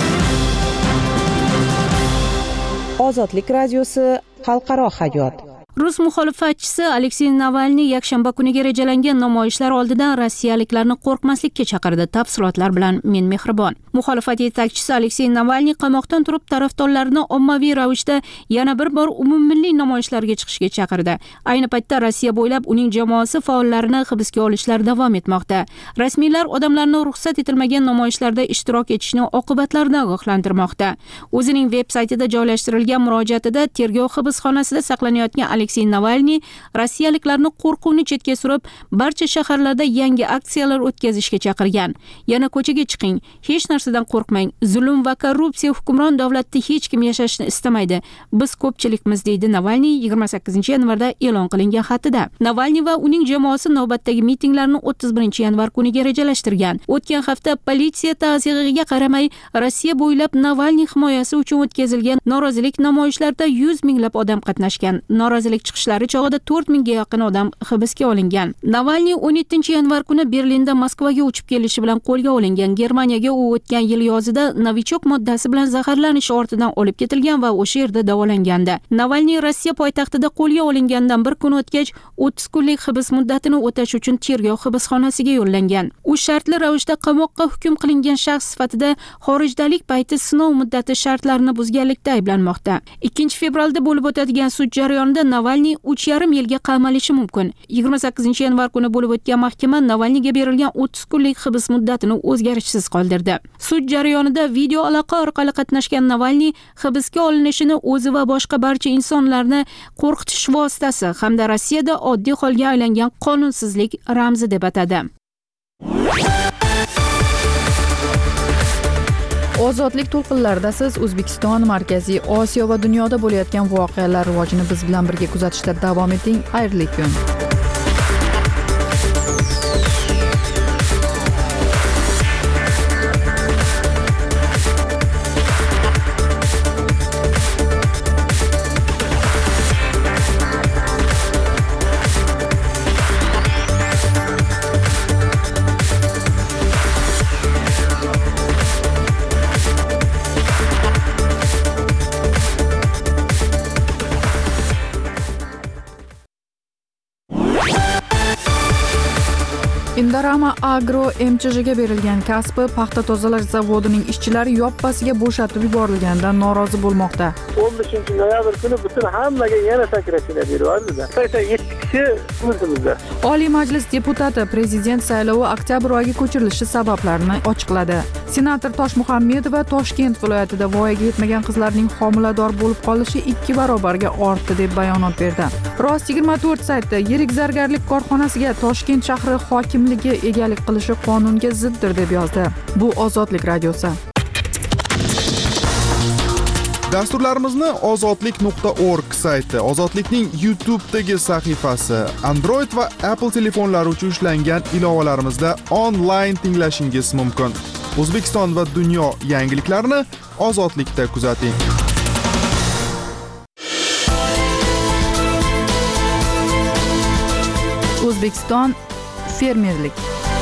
Ozodlik radiosi xalqaro hayot. Rus muxolifatchisi Aleksey Navalniy yakshanba kuniga rejalangan namoyishlar oldidan rossiyaliklarni qo'rqmaslikka chaqirdi. Tafsilotlar bilan men Mehribon. Muxolifat yetakchisi Aleksey Navalniy qamoqdan turib tarafdorlarini ommaviy ravishda yana bir bor umummilliy namoyishlarga chiqishga chaqirdi. Ayni paytda Rossiya bo'ylab uning jamoasi faollarini hibsga olishlar davom etmoqda. Rasmiylar odamlarni ruxsat etilmagan namoyishlarda ishtirok etishning oqibatlaridan ogohlantirmoqda. O'zining veb-saytida joylashtirilgan murojaatida tergov hibsxonasida saqlanayotgan Aleksey Navalniy rossiyaliklarni qo'rquvni chetga surib, barcha shaharlarda yangi aksiyalar o'tkazishga chaqirgan. Yana ko'chaga chiqing, hech narsadan qo'rqmang. Zulm va korrupsiya hukmron davlatda hech kim yashashni istamaydi. Biz ko'pchilikmiz, deydi Navalniy yigirma sakkizinchi yanvarda e'lon qilingan xatida. Navalniy va uning jamoasi navbatdagi mitinglarni o'ttiz birinchi yanvar kuniga rejalashtirgan. O'tgan hafta politsiya ta'ziriga qaramay Rossiya bo'ylab Navalniy himoyasi uchun o'tkazilgan norozilik namoyishlarida yuz minglab odam qatnashgan. Norozilik chiqishlari chog'ida to'rt mingga yaqin odam hibsga olingan. Navalniy o'n yettinchi yanvar kuni Berlinda Moskvaga uchib kelishi bilan qo'lga olingan. Germaniyaga u o'tgan yil yozida novichok moddasi bilan zaharlanish ortidan olib ketilgan va o'sha yerda davolangandi. Navalniy Rossiya poytaxtida qo'lga olingandan bir kun o'tgach, o'ttiz kunlik hibs muddatini o'tash uchun tergov hibsxonasiga yo'llangan. U shartli ravishda qamoqqa hukm qilingan shaxs sifatida xorijdalik payti sinov muddati shartlarini buzganlikda ayblanmoqda. ikkinchi fevralda bo'lib o'tadigan sud jarayonida Navalniy uch yarim yilga qamalishi mumkin. yigirma sakkizinchi yanvar kuni bo'lib o'tgan mahkama Navalniyga berilgan o'ttiz kunlik hibs muddatini o'zgarishsiz qoldirdi. Sud jarayonida video aloqa orqali qatnashgan Navalniy hibsga olinishini o'zi va boshqa barcha insonlarni qo'rqitish vositasi hamda Rossiyada oddiy holga aylangan qonunsizlik ramzi deb atadi. Ozodlik to'lqinlarida siz O'zbekiston, Markaziy Osiyo va dunyoda bo'layotgan voqealar rivojini biz bilan birga kuzatishda davom eting. Xayrli kun. Indarama Agro M Ch Jga berilgan kasbi paxta tozalash zavodining ishchilari yoppasiga bo'shatib yuborilganidan norozi bo'lmoqda. o'n beshinchi noyabr kuni butun hammaga yana sakrashini beryapti. sakson yetti kishi o'zimizda. Oliy Majlis deputati prezident saylovi oktyabr oyiga ko'chirilishi sabablarini ochiqladi. Senator Toshmuhammedova Toshkent viloyatida voyaga yetmagan qizlarning homilador bo'lib qolishi ikki barobarga ortdi deb bayonot berdi. Rost yigirma to'rt sayti yirik zargarlik korxonasiga Toshkent shahri hokimligi egalik qilishi qonunga ziddir deb yozdi. Bu Ozodlik radiosi. Dasturlarimizni ozodlik nuqta org sayti, Ozodlikning YouTube'dagi sahifasi, Android va Apple telefonlari uchun ishlangan ilovalarimizda onlayn tinglashingiz mumkin. O'zbekiston va dunyo yangiliklarini Ozodlikda kuzating. O'zbekiston fermerlik.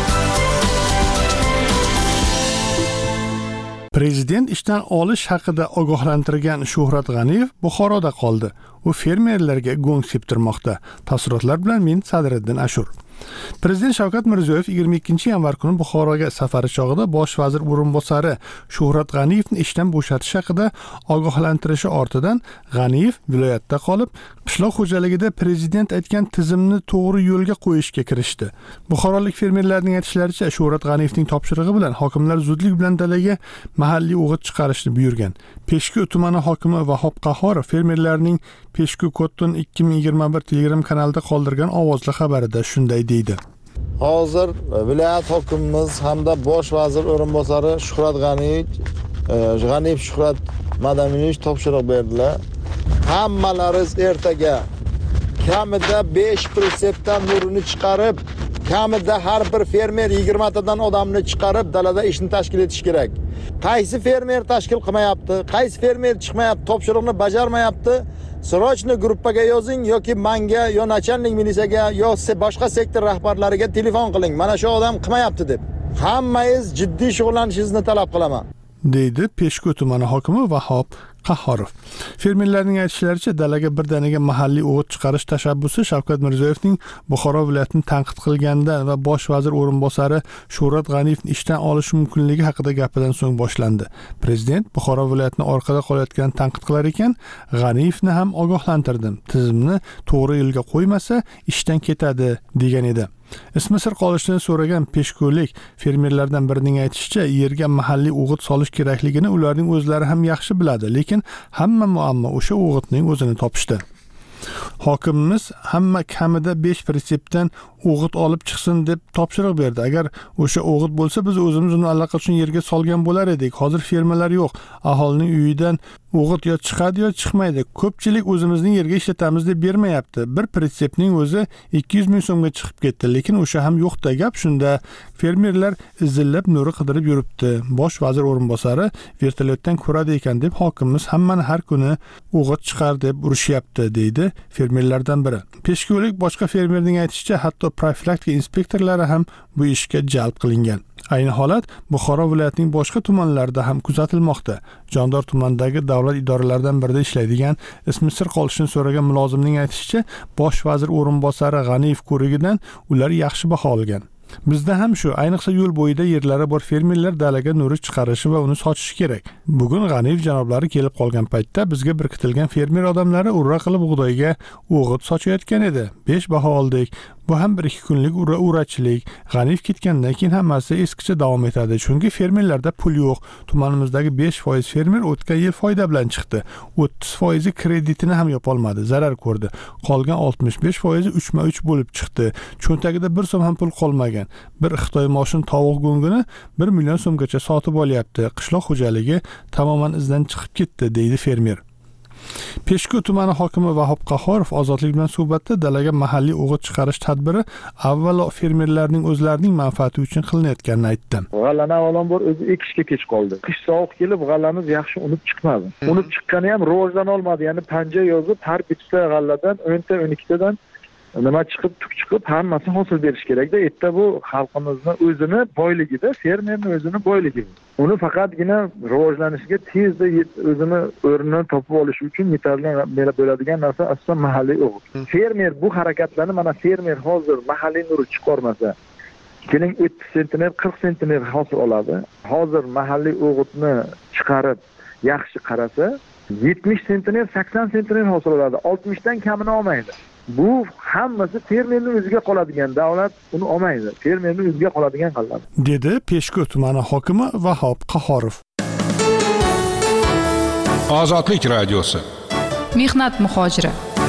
Prezident ishdan olish haqida ogohlantirgan Shuhrat G'aniyev Buxoroda qoldi. U fermerlarga go'ng septirmoqda. Tafsilotlar bilan men Sadriddin Ashur. Prezident Shavkat Mirziyoyev yigirma ikkinchi yanvar kuni Buxoroga safari chog'ida bosh vazir o'rinbosari Shuhrat G'aniyevni ishdan bo'shatish haqida ogohlantirishi ortidan G'aniyev viloyatda qolib, qishloq xo'jaligida prezident aytgan tizimni to'g'ri yo'lga qo'yishga kirishdi. Buxorolik fermerlarning aytishlaricha, Shuhrat G'aniyevning topshirig'i bilan hokimlar zudlik bilan dalaga mahalliy o'g'it chiqarishni buyurgan. Peshku tumani hokimi Vahob Qahhorov fermerlarning Peshku Cotton ikki ming yigirma bir Telegram kanalida qoldirgan ovozli xabarida shunday deydi. Hozir viloyat hokimimiz hamda bosh vazir o'rinbosari Shuhrat G'aniyev, G'aniyev Shuhrat Madaniyev topshiriq berdilar. Hammalaringiz ertaga kamida besh pritsepdan nurini chiqarib, kamida har bir fermer yigirma tadan odamni chiqarib dalada ishni tashkil etish kerak. Qaysi fermer tashkil qilmayapti, qaysi fermer chiqmayapti, topshiriqni bajarmayapti, srochni gruppaga yozing yoki menga yo nachalnik militsiyaga yo boshqa sektor rahbarlariga telefon qiling. Mana shu odam qilmayapti deb. Hammangiz jiddiy shug'ullanishingizni talab qilaman, deydi Peshku tumani hokimi Vahob Qahhorov. Fermerlarning aytishlaricha, dalaga birdaniga mahalliy o'g'it chiqarish tashabbusi Shavkat Mirziyoyevning Buxoro viloyatini tanqid qilganidan va bosh vazir o'rinbosari Shuhrat G'aniyevni ishdan olish mumkinligi haqida gapidan so'ng boshlandi. Prezident Buxoro viloyatini orqada qolayotganini tanqid qilar ekan, G'aniyevni ham ogohlantirdim. Tizimni to'g'ri yo'lga qo'ymasa, ishdan ketadi degan edi. Ismi sir qolishini so'ragan peshkulik fermerlardan birining aytishicha, yerga mahalliy o'g'it solish kerakligini ularning o'zlari ham yaxshi biladi, lekin hamma muammo o'sha o'g'itning o'zini topishdi. Hokimimiz hamma kamida besh pritsepdan o'g'it olib chiqsin deb topshiriq berdi. Agar o'sha o'g'it bo'lsa, biz o'zimiz uni allaqachon yerga solgan bo'lar edik. Hozir fermalar yo'q. Aholining uyidan o'g'it yo chiqadi yo chiqmaydi. Ko'pchilik o'zimizning yerga ishlatamiz deb bermayapti. Bir pritsepning o'zi ikki yuz ming so'mga chiqib ketdi, lekin o'sha ham yo'qda. Gap shunda, fermerlar izillab nuri qidirib yuribdi. Bosh vazir o'rinbosari vertolyotdan ko'radi ekan deb hokimimiz hammani har kuni o'g'it chiqar deb urishyapti, deydi fermerlardan biri. Peshkulik boshqa fermerning aytishicha, hatto profilaktika inspektorlari ham bu ishga jalb qilingan. Ayni holat Buxoro viloyatining boshqa tumanlarida ham kuzatilmoqda. Jondor tumanidagi davlat idoralaridan birida ishlaydigan, ismi sir qolishini so'ragan mulozimning aytishicha, bosh vazir o'rinbosari G'aniyev ko'rigidan ular yaxshi baho olgan. Bizda ham shu, ayniqsa yo'l bo'yida yerlari bor fermerlar dalaga nuri chiqarishi va uni sochishi kerak. Bugun G'aniyev janoblari kelib qolgan paytda bizga birkitilgan fermer odamlari urra qilib bug'doyga o'g'it sochayotgan edi. besh baho oldik. Bu ham bir ikki kunlik ura urachilik. G'aniyev ketgandan keyin hammasi eskicha davom etadi. Chunki fermerlarda pul yo'q. Tumanimizdagi besh foiz fermer o'tgan yil foyda bilan chiqdi. o'ttiz foizi kreditini ham yopolmadi, zarar ko'rdi. Qolgan oltmish besh foizi uchma uch bo'lib chiqdi. Cho'ntagida bir so'm ham pul qolmagan. Bir Xitoy moshin tovuq go'ngini bir million so'mgacha sotib olyapti. Qishloq xo'jaligi tamoman izdan chiqib ketdi, deydi fermer. Peshku tumani hokimi Vahob Qahhorov ozodlik bilan suhbatda dalaga mahalliy o'g'it chiqarish tadbiri avvalo fermerlarning o'zlarining manfaati uchun qilinayotganini aytdi. G'allani avvalambor o'zi ekishga kech qoldi. Qish sovuq kelib g'allamiz yaxshi unib chiqmadi. Unib chiqqani ham rivojdan olmadi, ya'ni panja yozib har bitta g'alladan o'n ta o'n ikki tadan nima chiqib, tuk chiqib hammasi hosil berish kerak-da. Erta bu xalqimizni o'zini boyligida, fermerning o'zini boyligi. Uni faqatgina rivojlanishiga tezda o'zini o'rnini topib olish uchun yetarli bo'ladigan narsa asosan mahalliy o'g'it. Fermer bu harakatlarni, mana fermer hozir mahalliy nuri chiqarmasa, keling o'ttiz sentner, qirq sentner hosil oladi. Hozir mahalliy o'g'itni chiqarib yaxshi qarasa, yetmish sentner, sakson sentner hosil oladi. oltmish dan kamini olmaydi. Bu hammasi fermerning o'ziga qoladigan, davlat uni olmaydi. Fermerning o'ziga qoladigan qiladi, dedi Peshku tumani hokimi Vahob Qahhorov. Ozodlik radiosi. Mehnat muhojiri.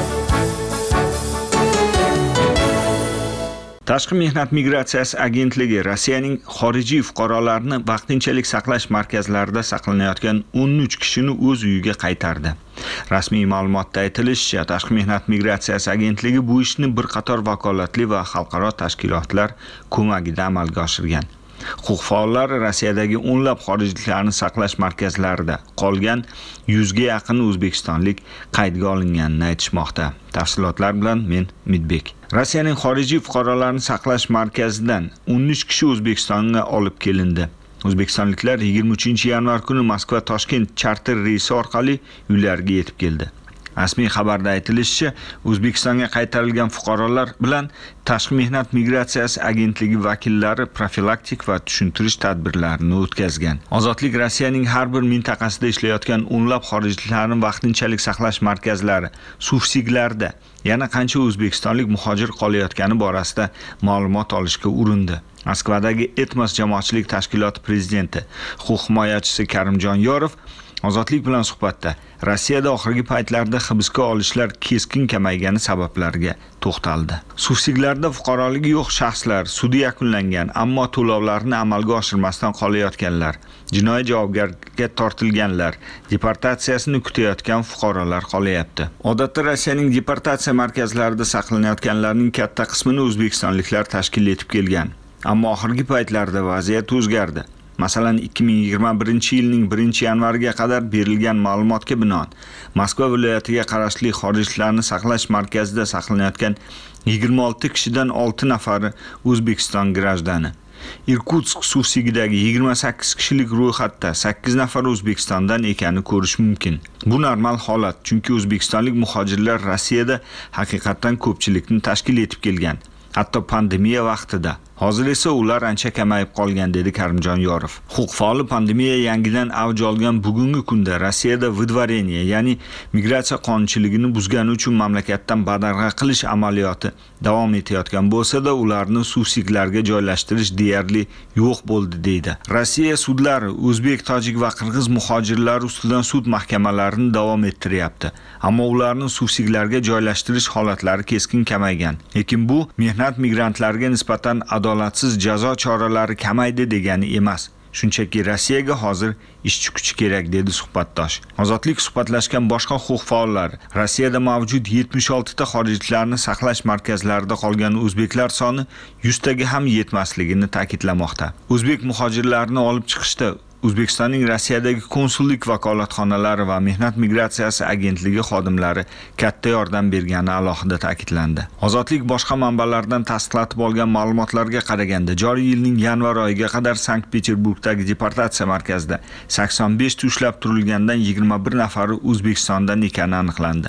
Tashqi mehnat migratsiyasi agentligi Rossiyaning xorijiy fuqarolarini vaqtinchalik saqlash markazlarida saqlanayotgan o'n uch kishini o'z uyiga qaytardi. Rasmiy ma'lumotda aytilishicha, Tashqi mehnat migratsiyasi agentligi bu ishni bir qator vakolatli va xalqaro tashkilotlar ko'magida amalga oshirgan. Huquq faollari Rossiyadagi o'nlab xorijliklarni saqlash markazlarida qolgan yuzga yaqin o'zbekistonlik qaydga olinganini aytishmoqda. Tafsilotlar bilan men Midbek. Rossiyaning xorijiy fuqarolarini saqlash markazidan o'n uch kishi O'zbekistonga olib kelindi. O'zbekistonliklar yigirma uchinchi yanvar kuni Moskva-Toshkent charter reysi orqali uylariga yetib keldi. Rasmiy xabarda aytilishicha, O'zbekistonga qaytarilgan fuqarolar bilan Tashqi mehnat migratsiyasi agentligi vakillari profilaktik va tushuntirish tadbirlarini o'tkazgan. Ozodlik Rossiyaning har bir mintaqasida ishlayotgan o'nlab xorijliklarni vaqtinchalik saqlash markazlari, suvsiglarda yana qancha o'zbekistonlik muhojir qolayotgani borasida ma'lumot olishga urindi. Moskvadagi Etmos jamoatchilik tashkiloti prezidenti, huquq himoyachisi Karimjon Yorov Ozodlik bilan suhbatda Rossiyada oxirgi paytlarda hibsga olishlar keskin kamaygani sabablariga to'xtaldi. Suvsiglarda fuqaroligi yo'q shaxslar, sudi yakunlangan, ammo to'lovlarni amalga oshirmasdan qolayotganlar, jinoiy javobgarlikka tortilganlar, deportatsiyasini kutayotgan fuqarolar qolayapti. Odatda Rossiyaning deportatsiya markazlarida saqlanayotganlarning katta qismini o'zbekistonliklar tashkil etib kelgan. Ammo oxirgi paytlarda vaziyat o'zgardi. Masalan, ikki ming yigirma birinchi yilning birinchi yanvariga qadar berilgan ma'lumotga binoan, Moskva viloyatiga qarashli xorijliklarni saqlash markazida saqlanayotgan yigirma olti kishidan olti nafari O'zbekiston grajdani. Irkutsk suvsigidagi yigirma sakkiz kishilik ro'yxatda sakkiz nafar O'zbekistondan ekani ko'rish mumkin. Bu normal holat, chunki o'zbekistonlik muhojirlar Rossiyada haqiqatan ko'pchilikni tashkil etib kelgan, hatto pandemiya vaqtida. Hozir esa ular ancha kamayib qolgan, dedi Karimjon Yorov. Huquq faoli pandemiya yangidan avj olgan bugungi kunda Rossiyada vidvareniya, ya'ni migratsiya qonunchiligini buzgani uchun mamlakatdan badarg'a qilish amaliyoti davom etayotgan bo'lsa-da, ularni suvsiglarga joylashtirish deyarli yo'q bo'ldi, deydi. Rossiya sudlari o'zbek, tojik va qirg'iz muhojirlar ustidan sud mahkamalarini davom ettiryapti. Ammo ularni suvsiglarga joylashtirish holatlari keskin kamaygan. Lekin bu mehnat migrantlarga nisbatan adolatsiz jazo choralari kamaydi degani emas. Shunchaki Rossiyaga hozir ishchi kuchi kerak, dedi suhbatdosh. Ozodlik suhbatlashgan boshqa huquq faollari Rossiyada mavjud yetmish olti ta xorijliklarni saqlash markazlarida qolgan o'zbeklar soni yuz taga ham yetmasligini ta'kidlamoqda. O'zbek muhojirlarini olib chiqishda O'zbekistonning Rossiyadagi konsullik vakolatxonalari va mehnat migratsiyasi agentligi xodimlari katta yordam bergani alohida ta'kidlandi. Ozodlik boshqa manbalardan tasdiqlatib olgan ma'lumotlarga qaraganda, joriy yilning yanvar oyiga qadar Sankt-Peterburgdagi deportatsiya markazida sakson besh ta ushlab turilgandan yigirma bir nafari O'zbekistondan ekani aniqlandi.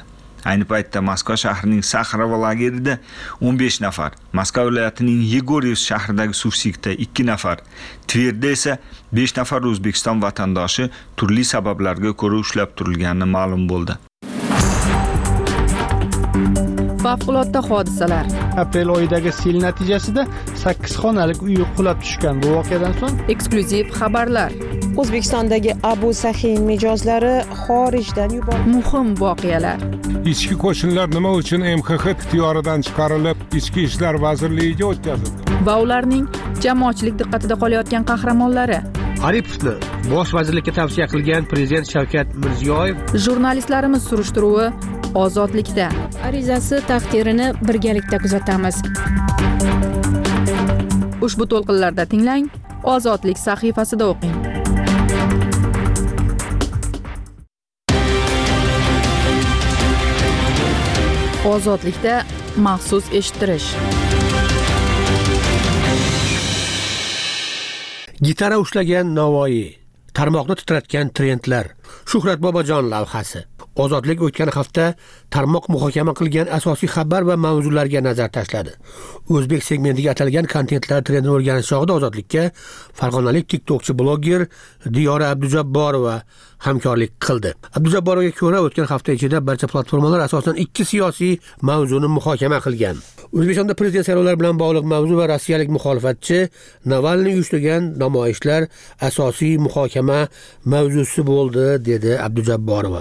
Ayni paytda Moskva shahrining Saxarova lagerida o'n besh nafar, Moskva viloyatining Yegoryev shahridagi Suvsikda ikki nafar, Tverda esa besh nafar O'zbekiston vatandoshi turli sabablarga ko'ra ushlab turilgani ma'lum bo'ldi. Favqulodda hodisalar. Aprel oyidagi sel natijasida sakkiz xonalik uy qulab tushgan. Bu voqeadan so'ng eksklyuziv xabarlar. O'zbekistondagi Abu Sahin mijozlari xorijdan yuborildi. Muhim voqealar. Ichki qo'shinlar nima uchun M X X ixtiyoridan chiqarilib, Ichki ishlar vazirligiga o'tkazildi? Va ularning jamoatchilik diqqatida qolayotgan qahramonlari. Aripovni bosh vazirlikka tavsiya qilgan prezident Shavkat Mirziyoyev. Jurnalistlarimiz surishtiruvi Ozodlikda. Arizasi taqdirini birgalikda kuzatamiz. Ushbu to'lqinlarda tinglang, Ozodlik sahifasida o'qing. Ozodlikda maxsus eshittirish. Gitara ushlagan Navoiy, tarmoqni titratgan trendlar. Shuhrat Bobojon lavhasi. Ozodlik o'tgan hafta tarmoq muhokama qilgan asosiy xabar va mavzularga nazar tashladi. O'zbek segmentiga atalgan kontentlar trendini o'rganish chog'ida Ozodlikka farg'onalik TikTokchi bloger Diyora Abdujabborova hamkorlik qildi. Abdujabborovga ko'ra, o'tgan hafta ichida barcha platformalar asosan ikki siyosiy mavzuni muhokama qilgan. O'zbekistonda prezident saylovlari bilan bog'liq mavzu va rossiyalik muxolifatchi Navalniy uyushtirgan namoyishlar asosiy muhokama mavzusi bo'ldi, dedi Abdujabborova.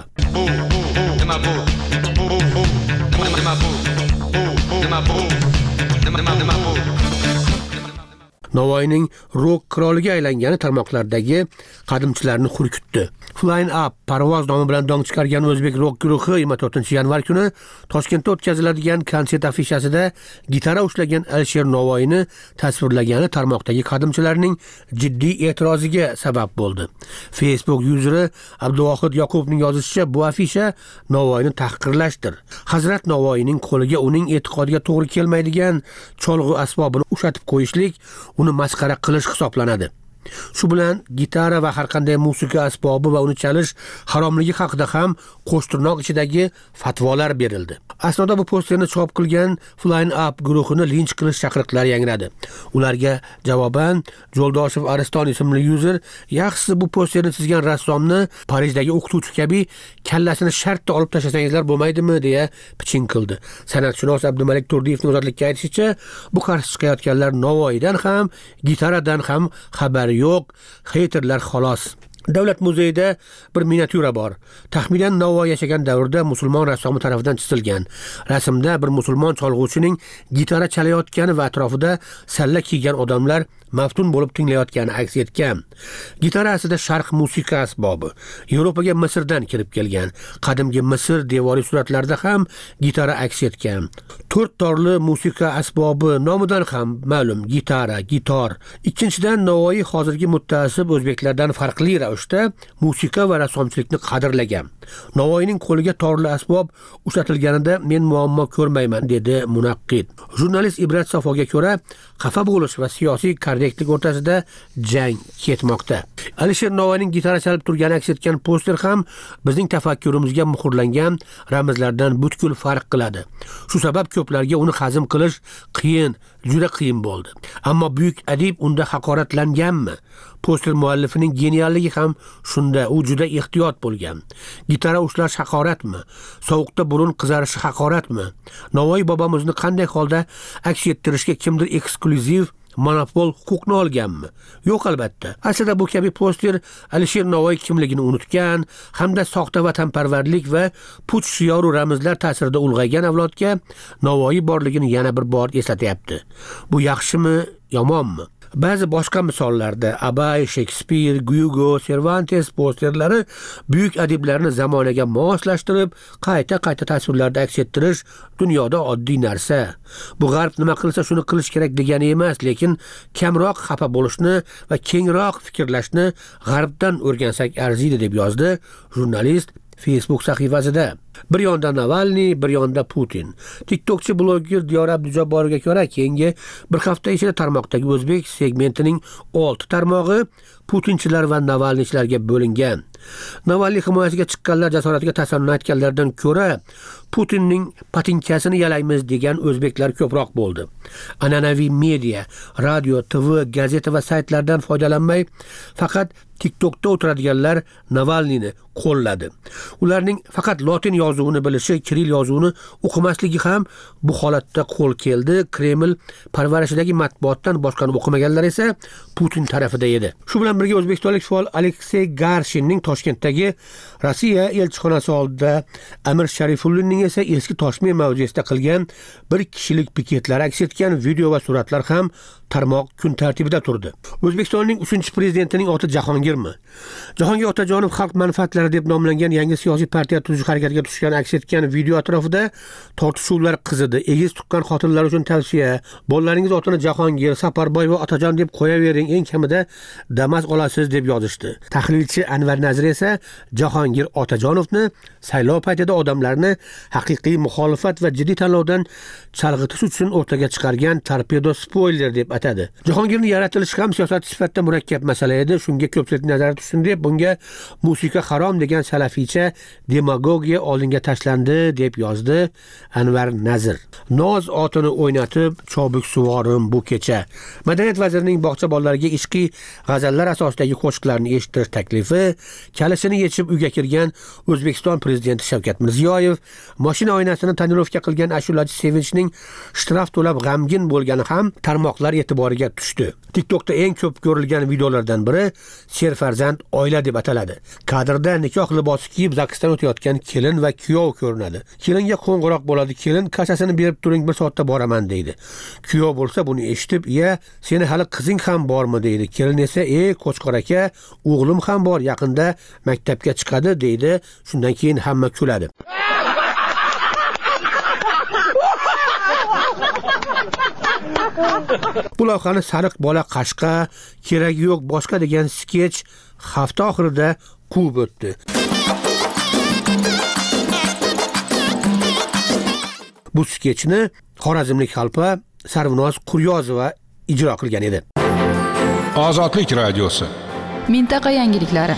Navoiyning rock qiroliga aylangani tarmoqlardagi qadimchilarni xurkutdi. Flying Up parvoz nomi bilan dong chiqargan o'zbek rock guruhi yigirma to'rtinchi yanvar kuni Toshkentda o'tkaziladigan konsert afishasida gitara ushlagan Alisher Navoiyni tasvirlagani tarmoqdagi qadimchilarning jiddiy e'tiroziga sabab bo'ldi. Facebook yuzeri Abduvohid Yoqubning yozishicha, bu afisha Navoiyni tahqirlashdir. Hazrat Navoiyning qo'liga uning e'tiqodiga to'g'ri kelmaydigan cholg'u asbobini ushatib qo'yishlik uni masxara qilish hisoblanadi. Shu bilan gitara va har qanday musiqa asbobi va uni chalish haromligi haqida ham qo'shtirnoq ichidagi fatvolar berildi. Aslida bu posterni chop qilgan Flying Up guruhini linch qilish chaqiriqlari yangradi. Ularga javoban Jo'ldoshev Ariston ismli user yaxshisi bu posterni chizgan rassomni Parijdagi o'qituvchi kabi kallasini shartda olib tashlasangizlar bo'lmaydimi deya piching qildi. San'atshunos Abdumalik Turdiyevning Ozodlikka aytishicha, bu qarshi chiqayotganlar Navoiydan ham, gitaradan ham xabar yo'q, xeyterlar xolos. Davlat muzeyida bir miniatyura bor. Taxminan Navoiy yashagan davrda musulmon rassomi tomonidan chizilgan. Rasmda bir musulmon cholg'uvchining gitara chalayotgani va atrofida salla kiygan odamlar maftun bo'lib tinglayotgani aks etgan. Gitara aslida sharq musiqa asbobi. Yevropaga Misrdan kirib kelgan. Qadimgi Misr devoriy suratlarida ham gitara aks etgan. To'rt torli musiqa asbobi nomidan ham ma'lum gitara, gitor. Ikkinchidan Navoiy hozirgi mutta'assib o'zbeklardan farqli ravishda musiqa va rassomchilikni qadrlagan. Navoiyning qo'liga torli asbob ushlatilganida men muammo ko'rmayman, dedi munaqqid. Jurnalist Ibrat Safoga ko'ra, xafa bo'lish va siyosiy korrektlik o'rtasida jang ketmoqda. Alisher Navoiyning gitara chalib turgani aks etgan poster ham bizning tafakkurimizga muhrlangan ramzlardan butkul farq qiladi. Shu sabab ko'plarga uni hazm qilish qiyin, juda qiyin bo'ldi. Ammo buyuk adib unda haqoratlanganmi? Poster muallifining genialligi ham shunda, u juda ehtiyot bo'lgan. Gitara ushlash haqoratmi? Sovuqda burun qizarishi haqoratmi? Navoiy bobomizni qanday holda aks ettirishga kimdir eksklyuziv monopol huquqni olganmi? Yo'q, albatta. Aslida bu kabi poster Alisher Navoiy kimligini unutgan hamda soxta vatanparvarlik va puch shiyoru ramzlar ta'sirida ulg'aygan avlodga Navoiy borligini yana bir bor eslatyapti. Bu yaxshimi, yomonmi? Ba'zi boshqa misollarda Abay, Shakespeare, Hugo, Cervantes posterlari buyuk adiblarni zamonaga moslashtirib, qayta-qayta tasvirlarda aks ettirish dunyoda oddiy narsa. Bu g'arb nima qilsa shuni qilish kerak degani emas, lekin kamroq xafa bo'lishni va kengroq fikrlashni g'arbdan o'rgansak arziydi, deb yozdi jurnalist Facebook sahifasida. Bir yonda Navalniy, bir yonda Putin. TikTokchi bloger Diyora Abdujabborovga ko'ra, keyingi bir hafta ichida tarmoqdagi o'zbek segmentining olti tarmog'i Putinchilar va Navalniychilarga bo'lingan. Navalniy himoyasiga chiqqanlar jasoratiga tasanno aytganlardan ko'ra Putinning patinkasini yalaymiz degan o'zbeklar ko'proq bo'ldi. An'anaviy media, radio, T V, gazeta va saytlardan foydalanmay faqat TikTokda o'tiradiganlar Navalniyni qo'lladi. Ularning faqat lotin yozuvini bilishi, kiril yozuvini o'qimasligi ham bu holatda qo'l keldi. Kreml parvarishidagi matbuotdan boshqani o'qimaganlar esa Putin tarafida edi. Shu bilan birga o'zbekistonlik faol Aleksey Garshinning Toshkentdagi Rossiya elchixonasi oldida Amir Sharifullinning esa eski Toshkent mavzesida qilgan bir kishilik piketlar aks etgan video va suratlar ham tarmoq kun tartibida turdi. O'zbekistonning uchinchi prezidentining oti Jahongirmi? Jahongir Otajonov xalq manfaatlari deb nomlangan yangi siyosiy partiya tuzish harakatiga tushgan aks etgan video atrofida tortishuvlar qizidi. Egiz tuqqan xotinlar uchun tavsiya: bolalaringiz otini Jahongir, Saparboy va Otajon deb qo'yavering, eng kamida Damas olasiz deb yozishdi. Tahlilchi Anvar Nazir esa Jahongir Otajonovni saylov paytida odamlarni haqiqiy muxolifat va jiddiy tanlovdan chalg'itish uchun o'rtaga chiqargan torpedo spoiler deb atadi. Jahongirning yaratilishi ham siyosat sifatida murakkab masala edi. Shunga ko'pchilik nazar tushsin deb bunga musiqa harom degan salafiycha demagogiya oldinga tashlandi deb yozdi Anvar Nazir. Noz otini o'ynatib chobuk suvorim bu kecha. Madaniyat vazirining bog'cha bolalariga ishqiy g'azallar asosidagi qo'shiqlarni eshitish taklifi, kalishini yechib uyga kirgan O'zbekiston prezidenti Shavkat Mirziyoyev, mashina oynasini tonirovka qilgan ashulachi Sevinchning shtraf to'lab g'amgin bo'lgani ham tarmoqlar e'tiboriga tushdi. TikTokda eng ko'p ko'rilgan videolardan biri Serfarzand oila deb ataladi. Kadrda nikoh libosi kiyib zaksdan o'tayotgan kelin va kuyov ko'rinadi. Kelinga qo'ng'iroq bo'ladi. Kelin kasasini berib turing, bir soatda boraman deydi. Kuyov bo'lsa buni eshitib, "Ya, seni hali qizing ham bormi?" deydi. Kelin esa, "Ey, Qo'chqor aka, o'g'lim ham bor, yaqinda maktabga chiqadi" deydi. Shundan keyin hamma kuladi. Bu lavhani sariq bola qashqa, keragi yo'q boshqa degan sketch hafta oxirida quvib o'tdi. Bu sketchni xorazmlik xalpa Sarvinoz Quryozova ijro qilgan edi. Ozodlik radiosi. Mintaqa yangiliklari.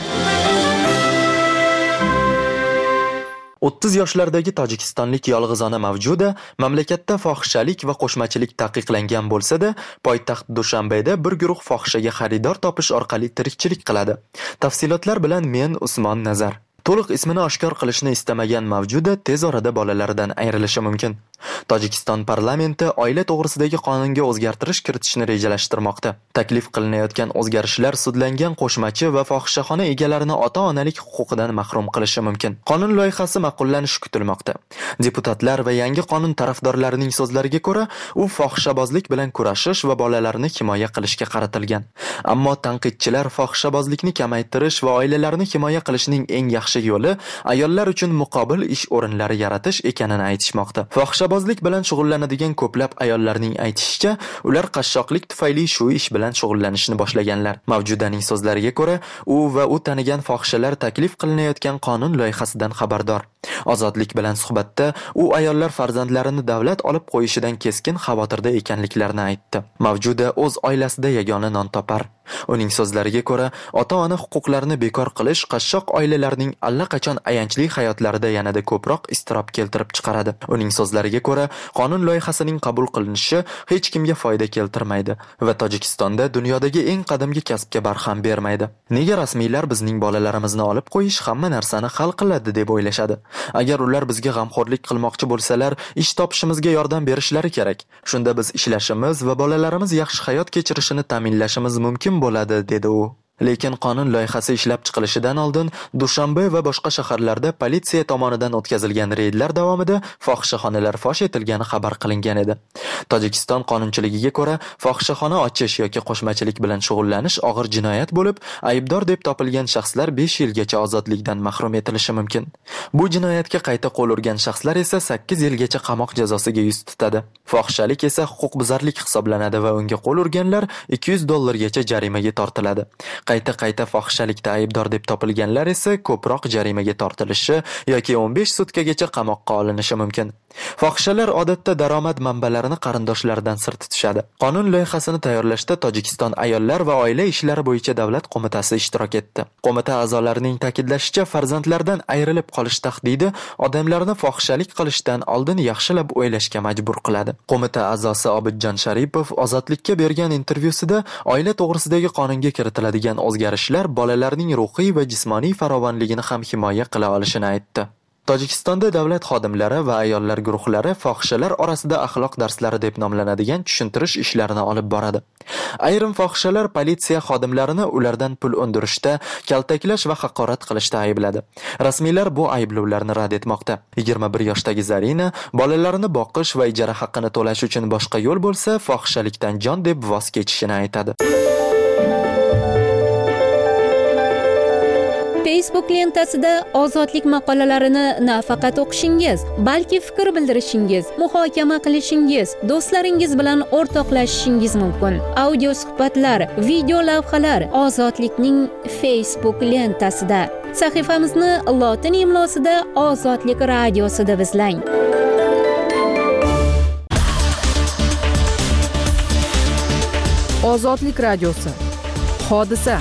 o'ttiz yoshlardagi tojikistonlik yolg'izona Mavjuda mamlakatda fohishalik va qo'shmachilik taqiqlangan bo'lsa-da, poytaxt Dushanbeda bir guruh fohishaga xaridor topish orqali tirikchilik qiladi. Tafsilotlar bilan men Usmon Nazar. To'liq ismini oshkor qilishni istamagan Mavjuda tez orada bolalaridan ayrilishi mumkin. Tojikiston parlamenti oila to'g'risidagi qonunga o'zgartirish kiritishni rejalashtirmoqda. Taklif qilinayotgan o'zgarishlar sudlangan qo'shmachi va fohishaxona egalarini ota-onalik huquqidan mahrum qilishi mumkin. Qonun loyihasi ma'qullanishi kutilmoqda. Deputatlar va yangi qonun tarafdorlarining so'zlariga ko'ra, u fohishabozlik bilan kurashish va bolalarni himoya qilishga qaratilgan. Ammo tanqidchilar fohishabozlikni kamaytirish va oilalarni himoya qilishning eng yaxshi yo'li ayollar uchun muqobil ish o'rinlari yaratish ekanini aytishmoqda. Fohishabozlik bilan shug'ullanadigan ko'plab ayollarning aytishicha, ular qashshoqlik tufayli shu ish bilan shug'ullanishni boshlaganlar. Mavjudaning so'zlariga ko'ra, u va u tanigan fohishalar taklif qilinayotgan qonun loyihasidan xabardor. Ozodlik bilan suhbatda u ayollar farzandlarini davlat olib qo'yishidan keskin xavotirda ekanliklarini aytdi. Mavjuda o'z oilasida yagona non topar. Uning so'zlariga ko'ra, ota-ona huquqlarini bekor qilish qashshoq oilalarning allaqachon ayanchli hayotlarida yanada ko'proq iztirob keltirib chiqaradi. Uning so'zlariga ko'ra, qonun loyihasining qabul qilinishi hech kimga foyda keltirmaydi va Tojikistonda dunyodagi eng qadimgi kasbga barham bermaydi. Nega rasmiylar bizning bolalarimizni olib qo'yish hamma narsani hal qiladi deb o'ylashadi? Agar ular bizga g'amxo'rlik qilmoqchi bo'lsalar, ish topishimizga yordam berishlari kerak. Shunda biz ishlashimiz va bolalarimiz yaxshi hayot kechirishini ta'minlashimiz mumkin bo'ladi, dedi u. Lekin qonun loyihasi ishlab chiqilishidan oldin Dushanbe va boshqa shaharlarda politsiya tomonidan o'tkazilgan reydlar davomida fohishaxonalar fosh etilgani xabar qilingan edi. Tojikiston qonunchiligiga ko'ra, fohishaxona ochish yoki qo'shmachilik bilan shug'ullanish og'ir jinoyat bo'lib, aybdor deb topilgan shaxslar besh yilgacha ozodlikdan mahrum etilishi mumkin. Bu jinoyatga qayta qo'l urgan shaxslar esa sakkiz yilgacha qamoq jazosiga yuz tutadi. Fohishalik esa huquqbuzarlik hisoblanadi va unga qo'l urganlar ikki yuz dollargacha jarimaga tortiladi. Qayta-qayta fohishalikda aybdor deb topilganlar esa ko'proq jarimaga tortilishi yoki o'n besh sutkagacha qamoqqa olinishi mumkin. Fohishalar odatda daromad manbalarini qarindoshlaridan sir tutishadi. Qonun loyihasini tayyorlashda Tojikiston ayollar va oila ishlari bo'yicha davlat qo'mitasi ishtirok etdi. Qo'mita a'zolarining ta'kidlashicha, farzandlardan ayrilib qolish tahdidi odamlarni fohishalik qilishdan oldin yaxshilab o'ylashga majbur qiladi. Qo'mita a'zosi Obidjon Sharipov Ozodlikka bergan intervyusida oila to'g'risidagi qonunga kiritiladigan o'zgarishlar bolalarning ruhiy va jismoniy farovonligini ham himoya qila olishini aytdi. Tojikistonda davlat xodimlari va ayollar guruhlari fohishalar orasida axloq darslari deb nomlanadigan tushuntirish ishlarini olib boradi. Ayrim fohishalar politsiya xodimlarini ulardan pul undirishda, kaltaklash va haqorat qilishda aybladi. Rasmiylar bu ayblovlarni rad etmoqda. yigirma bir yoshdagi Zarina bolalarini boqish va ijara haqqini to'lash uchun boshqa yo'l bo'lsa, fohishalikdan jon deb voz kechishini aytadi. Facebook lentasida ozodlik maqolalarini nafaqat o'qishingiz, balki fikr bildirishingiz, muhokama qilishingiz, do'stlaringiz bilan o'rtoqlashishingiz mumkin. Audio suhbatlar, video lavhalar Ozodlikning Facebook lentasida. Sahifamizni lotin imlosida Ozodlik radiosi deb izlang. Ozodlik radiosi. Hodisa.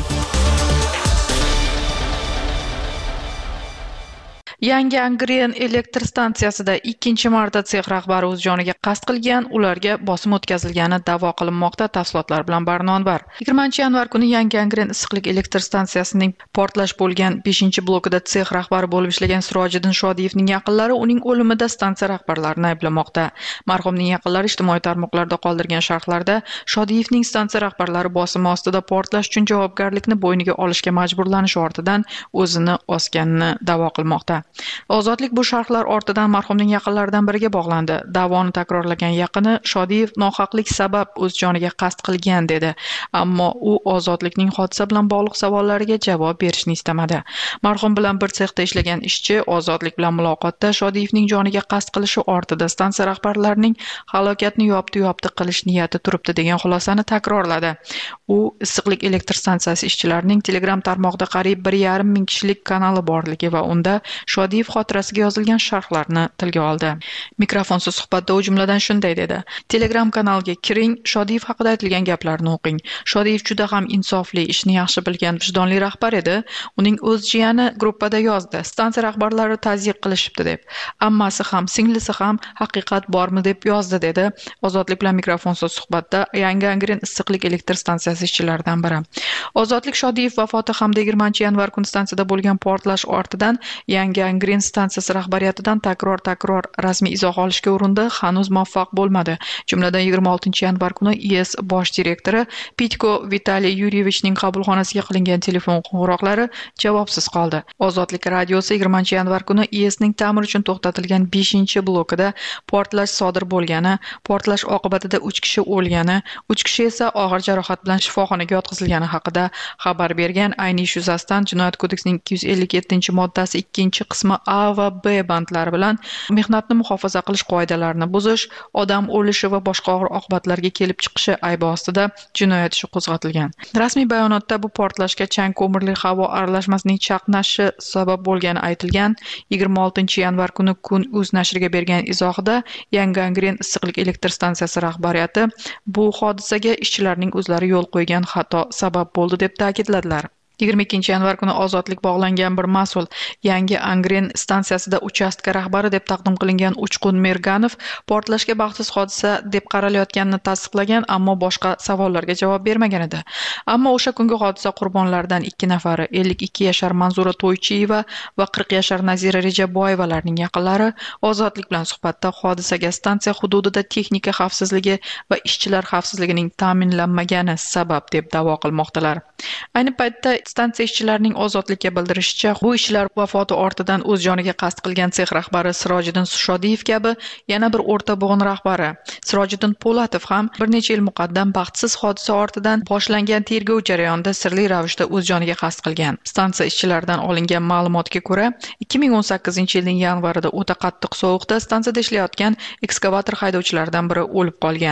Yangi Angren elektr stansiyasida ikkinchi marta sex rahbari o'z joniga qasd qilgan, ularga bosim o'tkazilgani da'vo qilinmoqda. Tafsilotlar bilan Barnon var. yigirmanchi yanvar kuni Yangi Angren issiqlik elektr stansiyasining portlash bo'lgan beshinchi blokida sex rahbari bo'lib ishlagan Sirojiddin Shodiyevning yaqinlari uning o'limida stansiya rahbarlarini ayblamoqda. Marhumning yaqinlari ijtimoiy tarmoqlarda qoldirgan sharhlarda Shodiyevning stansiya rahbarlari bosim ostida portlash uchun javobgarlikni bo'yniga olishga majburlanishi ortidan o'zini osganini da'vo qilmoqda. Ozodlik bu sharhlar ortidan marhumning yaqinlaridan biriga bog'landi. Da'voni takrorlagan yaqini Shodiyev nohaqlik sabab o'z joniga qasd qilgan dedi, ammo u Ozodlikning hodisa bilan bog'liq savollariga javob berishni istamadi. Marhum bilan bir sexda ishlagan ishchi Ozodlik bilan muloqotda Shodiyevning joniga qasd qilishi ortida stansiya rahbarlarining halokatni yopdi-yopdi qilish niyati turibdi degan xulosani takrorladi. U issiqlik elektr stansiyasi ishchilarining Telegram tarmog'ida qariyb bir yarim ming kishilik kanali borligi va unda Shodiyev xotirasiga yozilgan sharhlarni tilga oldi. Mikrofonsiz suhbatda u jumladan shunday dedi: Telegram kanaliga kiring, Shodiyev haqida aytilgan gaplarni o'qing. Shodiyev juda ham insofli, ishni yaxshi bilgan, vijdonli rahbar edi. Uning o'z jiyani gruppada yozdi. Stansiya rahbarlari tazyiq qilishibdi deb. Ammasi ham, singlisi ham haqiqat bormi deb yozdi dedi. Ozodlik bilan mikrofonsiz suhbatda Yangi Angren issiqlik elektr stansiyasi ishchilaridan biri. Ozodlik Shodiyev vafoti hamda yigirmanchi yanvar kuni stansiyada bo'lgan portlash ortidan Yangi Angren stansiyasi rahbariyatidan takror-takror rasmiy izoh olishga urindi, hanuz muvaffaq bo'lmadi. Jumladan yigirma oltinchi yanvar kuni I S bosh direktori Pitko Vitaliy Yuryevichning qabulxonasiga qilingan telefon qo'ng'iroqlari javobsiz qoldi. Ozodlik radiosi yigirmanchi yanvar kuni I S ning ta'mir uchun to'xtatilgan beshinchi blokida portlash sodir bo'lgani, portlash oqibatida uch kishi o'lgani, uch kishi esa og'ir jarohat bilan shifoxonaga yotqizilgani haqida xabar bergan. Ayni ish yuzasidan Jinoyat kodeksining ikki yuz ellik yettinchi moddasi ikkinchi qismi A va B bandlari bilan mehnatni muhofaza qilish qoidalarini buzish, odam o'lishi va boshqa og'ir oqibatlarga kelib chiqishi aybi ostida jinoyat ishi qo'zg'atilgan. Rasmiy bayonotda bu portlashga chang ko'mirli havo aralashmasining chaqnashi sabab bo'lgani aytilgan. yigirma oltinchi yanvar kuni Kun uz nashriga bergan izohida Yangi Angren issiqlik elektr stansiyasi rahbariyati bu hodisaga ishchilarning o'zlari yo'l qo'ygan xato sabab bo'ldi deb ta'kidladilar. yigirma ikkinchi yanvar kuni Ozodlik bog'langan bir mas'ul Yangi Angren stansiyasida uchastka rahbari deb taqdim qilingan Uchqun Merganov portlashga baxtsiz hodisa deb qaralayotganini tasdiqlagan, ammo boshqa savollarga javob bermagan edi. Ammo o'sha kungi hodisa qurbonlaridan ikki nafari ellik ikki yashar Manzura To'ychiyeva va qirq yashar Nazira Rejaboyevalarning yaqinlari Ozodlik bilan suhbatda hodisaga stansiya hududida texnika xavfsizligi va ishchilar xavfsizligining ta'minlanmagani sabab deb da'vo qilmoqdalar. Ayni paytda stansiya ishchilarining Ozodlikka bildirishicha, bu ishchilar vafoti ortidan o'z joniga qasd qilgan sex rahbari Sirojiddin Shodiyev kabi yana bir o'rta bo'g'in rahbari Sirojiddin Po'latov ham bir necha yil muqaddam baxtsiz hodisa ortidan boshlangan tergov jarayonida sirli ravishda o'z joniga qasd qilgan. Stansiya ishchilaridan olingan ma'lumotga ko'ra, ikki ming o'n sakkizinchi yilning yanvarida o'ta qattiq sovuqda stansiyada ishlayotgan ekskavator haydovchilaridan biri o'lib qolgan.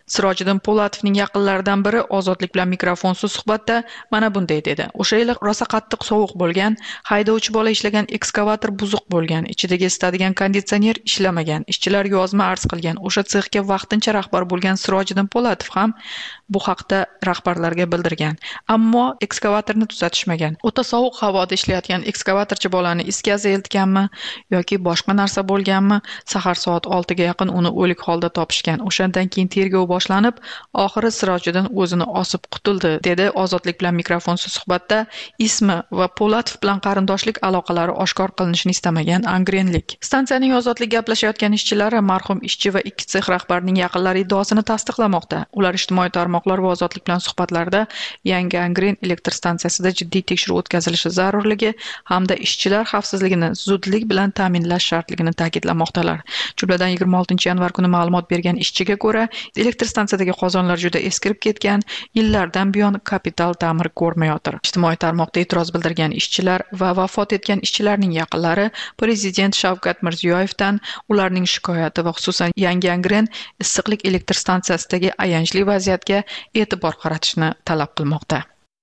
Sirojiddin Po'latovning yaqinlaridan biri Ozodlik bilan mikrofonsiz suhbatda mana bunday dedi. O'sha yili rosa qattiq sovuq bo'lgan, haydovchi bola ishlagan ekskavator buzuq bo'lgan, ichidagi isitadigan konditsioner ishlamagan, ishchilar yozma arz qilgan. O'sha sexga vaqtincha rahbar bo'lgan Sirojiddin Po'latov ham bu haqda rahbarlarga bildirgan. Ammo ekskavatorni tuzatishmagan. O'ta sovuq havoda ishlayotgan ekskavatorchi bolani is gazi eltganmi yoki boshqa narsa bo'lganmi? Sahar soat oltiga yaqin uni o'lik holda topishgan. O'shandan keyin tergov boshlanib, oxiri Sirojiddin o'zini osib qutuldi, dedi Ozodlik bilan mikrofonsiz suhbatda ismi va Po'latov bilan qarindoshlik aloqalari oshkor qilinishini istamagan angrenlik. Stansiyaning Ozodlik gaplashayotgan ishchilari marhum ishchi va ikki sex rahbarining yaqinlari iddaosini tasdiqlamoqda. Ular ijtimoiy tarmoqlar va Ozodlik bilan suhbatlarda yangi angren elektr stansiyasida jiddiy tekshiruv o'tkazilishi zarurligi hamda ishchilar xavfsizligini zudlik bilan ta'minlash shartligini ta'kidlamoqdalar. Jumladan yigirma oltinchi yanvar kuni ma'lumot bergan ishchiga ko'ra, elektr stansiyadagi qozonlar juda eskirib ketgan, yillardan buyon kapital ta'mir ko'rmayotir. Ijtimoiy tarmoqda e'tiroz bildirgan ishchilar va vafot etgan ishchilarning yaqinlari Prezident Shavkat Mirziyoyevdan ularning shikoyati va xususan yangi angren issiqlik elektr stansiyasidagi ayanchli vaziyatga e'tibor qaratishni talab qilmoqda.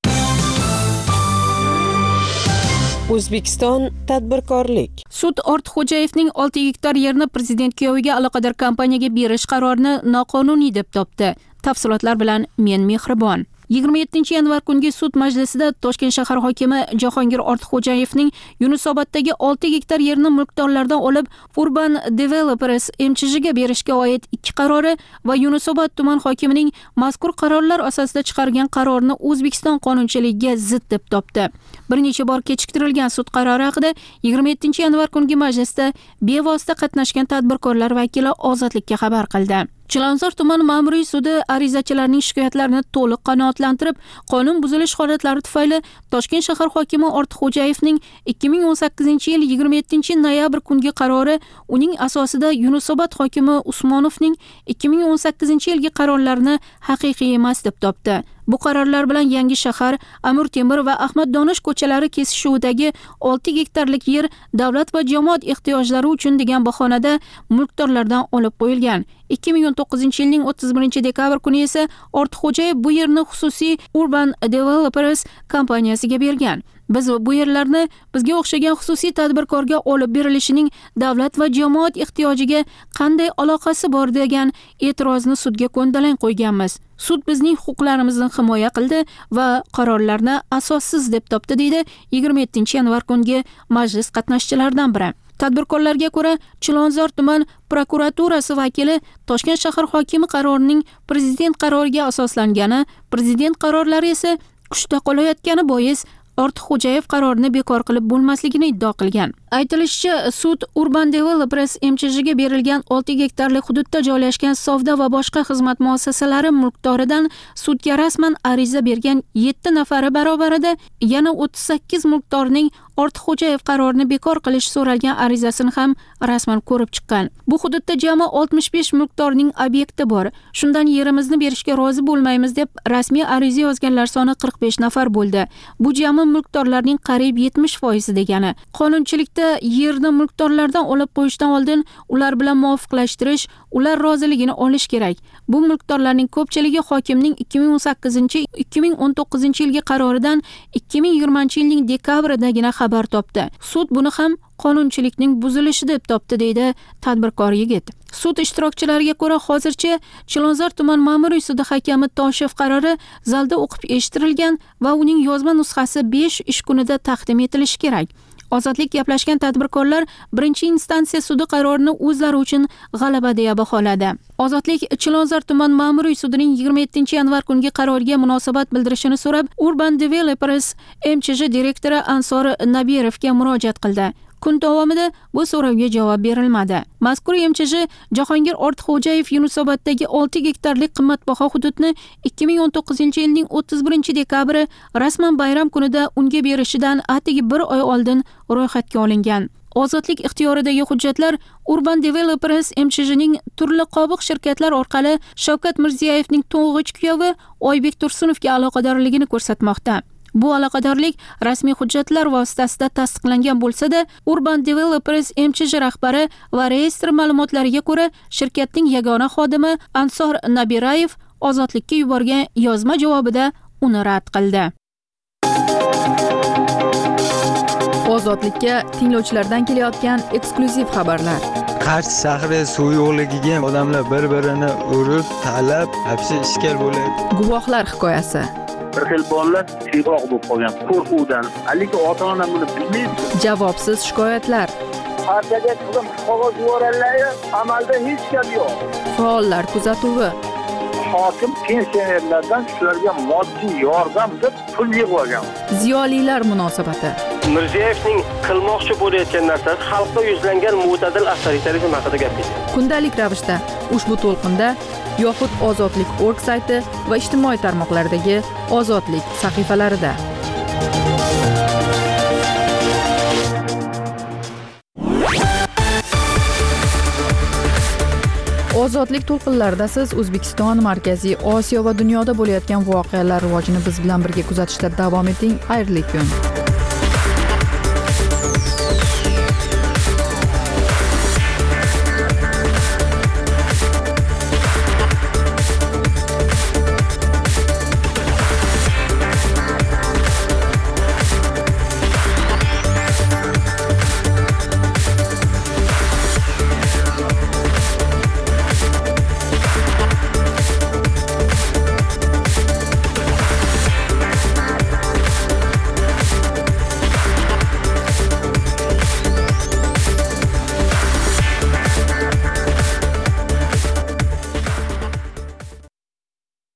O'zbekiston tadbirkorlik. Sud Ortiqxo'jayevning olti gektar yerni prezident kuyoviga aloqador kompaniyaga berish qarorini noqonuniy deb topdi. Tafsilotlar bilan men Mehribon. yigirma yettinchi yanvar kungi sud majlisida Toshkent shahar hokimi Jahongir Ortiqxo'jayevning Yunusoboddagi olti gektar yerni mulkdorlardan olib Urban Developers M C H ga berishga oid ikki qarori va Yunusobod tuman hokimining mazkur qarorlar asosida chiqargan qarorini O'zbekiston qonunchiligiga zid deb topdi. Bir necha bor kechiktirilgan sud qarori haqida yigirma yettinchi yanvar kungi majlisda bevosita qatnashgan tadbirkorlar vakili Ozodlikka xabar qildi. Chilonzor tuman ma'muriy sudi arizachilarning shikoyatlarini to'liq qanoatlantirib, qonun buzilish holatlari tufayli Toshkent shahar hokimi Ortiqxo'jayevning ikki ming o'n sakkizinchi yil yigirma yettinchi noyabr kungi qarori uning asosida Yunusobod hokimi Usmonovning ikki ming o'n sakkizinchi yilgi qarorlarini haqiqiy emas deb topdi. Bu qarorlar bilan Yangi shahar, Amir Temur va Ahmad Donish ko'chalari kesishuvidagi olti gektarlik yer davlat va jamoat ehtiyojlari uchun degan bahonada mulkdorlardan olib qo'yilgan. ikki ming o'n to'qqizinchi yilning o'ttiz birinchi dekabr kuni esa Ortiqxo'jayev bu yerni xususiy Urban Developers kompaniyasiga bergan. Biz bu yerlarni bizga o'xshagan xususiy tadbirkorga olib berilishining davlat va jamoat ehtiyojiga qanday aloqasi bor degan e'tirozni sudga ko'ndalang qo'yganmiz. Sud bizning huquqlarimizni himoya qildi va qarorlarni asossiz deb topdi, deydi yigirma yettinchi yanvar kungi majlis qatnashchilaridan biri. Tadbirkorlarga ko'ra, Chilonzor tuman prokuraturasi vakili Toshkent shahar hokimi qarorining prezident qaroriga asoslangani, prezident qarorlari esa kuchda qolayotgani bois Ortiqxo'jayev qarorini bekor qilib bo'lmasligini iddao qilgan. Aytilishicha, sud Urban Developers M C H ga berilgan olti gektarlik hududda joylashgan savdo va boshqa xizmat muassasalari mulkdoridan sudga rasman ariza bergan yetti nafari barobarida yana o'ttiz sakkiz mulkdorning Ortiqxo'jayev qarorini bekor qilish so'ralgan arizasini ham rasman ko'rib chiqqan. Bu hududda jami oltmish besh mulkdorning obyekti bor. Shundan yerimizni berishga rozi bo'lmaymiz deb rasmiy ariza yozganlar soni qirq besh nafar bo'ldi. Bu jami mulkdorlarning qariyb yetmish foizi degani. Qonunchilikda yerni mulkdorlardan olib qo'yishdan oldin ular bilan muvofiqlashtirish, ular roziligini olish kerak. Bu mulkdorlarning ko'pchiligi hokimning ikki ming o'n sakkizinchi ikki ming o'n to'qqizinchi yilgi qaroridan ikki ming yigirmanchi yilning dekabridagina xabar topdi. Sud buni ham qonunchilikning buzilishi deb topdi, deydi tadbirkor yigit. Sud ishtirokchilariga ko'ra, hozircha Chilonzor tuman ma'muriy sudi hakami Toshev qarori zalda o'qib eshittirilgan va uning yozma nusxasi besh ish kunida taqdim etilishi kerak. Ozodlik gaplashgan tadbirkorlar birinchi instansiya sudi qarorini o'zlari uchun g'alaba deya baholadi. Ozodlik Chilonzor tuman ma'muriy sudining yigirma yettinchi yanvar kungi qaroriga munosabat bildirishini so'rab, Urban Developers M C H direktori Ansor Nabirovga murojaat qildi. Kun davomida bu so'rovga javob berilmadi. Mazkur M C H Jahongir Ortiqxo'jayev Yunusoboddagi olti gektarlik qimmatbaho hududni ikki ming o'n to'qqizinchi yilning o'ttiz birinchi dekabri rasman bayram kunida unga berishidan atigi bir oy oldin ro'yxatga olingan. Ozodlik ixtiyoridagi hujjatlar Urban Developers M C H ning turli qobiq shirkatlar orqali Shavkat Mirziyoyevning to'ng'ich kuyovi Oybek Tursunovga aloqadorligini ko'rsatmoqda. Bu aloqadorlik rasmiy hujjatlar vositasida tasdiqlangan bo'lsa-da, Urban Developers M C J rahbari va reyestr ma'lumotlariga ko'ra, shirkatning yagona xodimi Ansor Nabirayev ozodlikka yuborgan yozma javobida uni rad qildi. Ozodlikka tinglovchilardan kelayotgan eksklyuziv xabarlar. Qarshi shahri suv yo'qligiga odamlar bir-birini urib, talab, hapsi ishkal bo'ladi. Guvohlar hikoyasi. Bir xil bolalar siyg'oq bo'lib qolgan qo'rquvdan, haligi ota-ona buni bilmaydi. Javobsiz shikoyatlar. Partiyaga qilib qog'oz yuborganlar, amalda hech gap yo'q. Faollar kuzatuvi. Hokim pensionerlardan shularga moddiy yordam deb pul yig'ib olgan. Ziyolilar munosabati. Mirziyevning qilmoqchi bo'layotgan narsasi xalqqa yuzlangan mo'tadil avtoritarizm haqida gapirdi. Kundalik ravishda ushbu to'lqinda yoxud ozodlik точка org sayti va ijtimoiy tarmoqlardagi ozodlik sahifalarida. Ozodlik to'lqinlarida siz O'zbekiston, Markaziy Osiyo va dunyoda bo'layotgan voqealar rivojini biz bilan birga kuzatishda davom eting. Xayrli kun.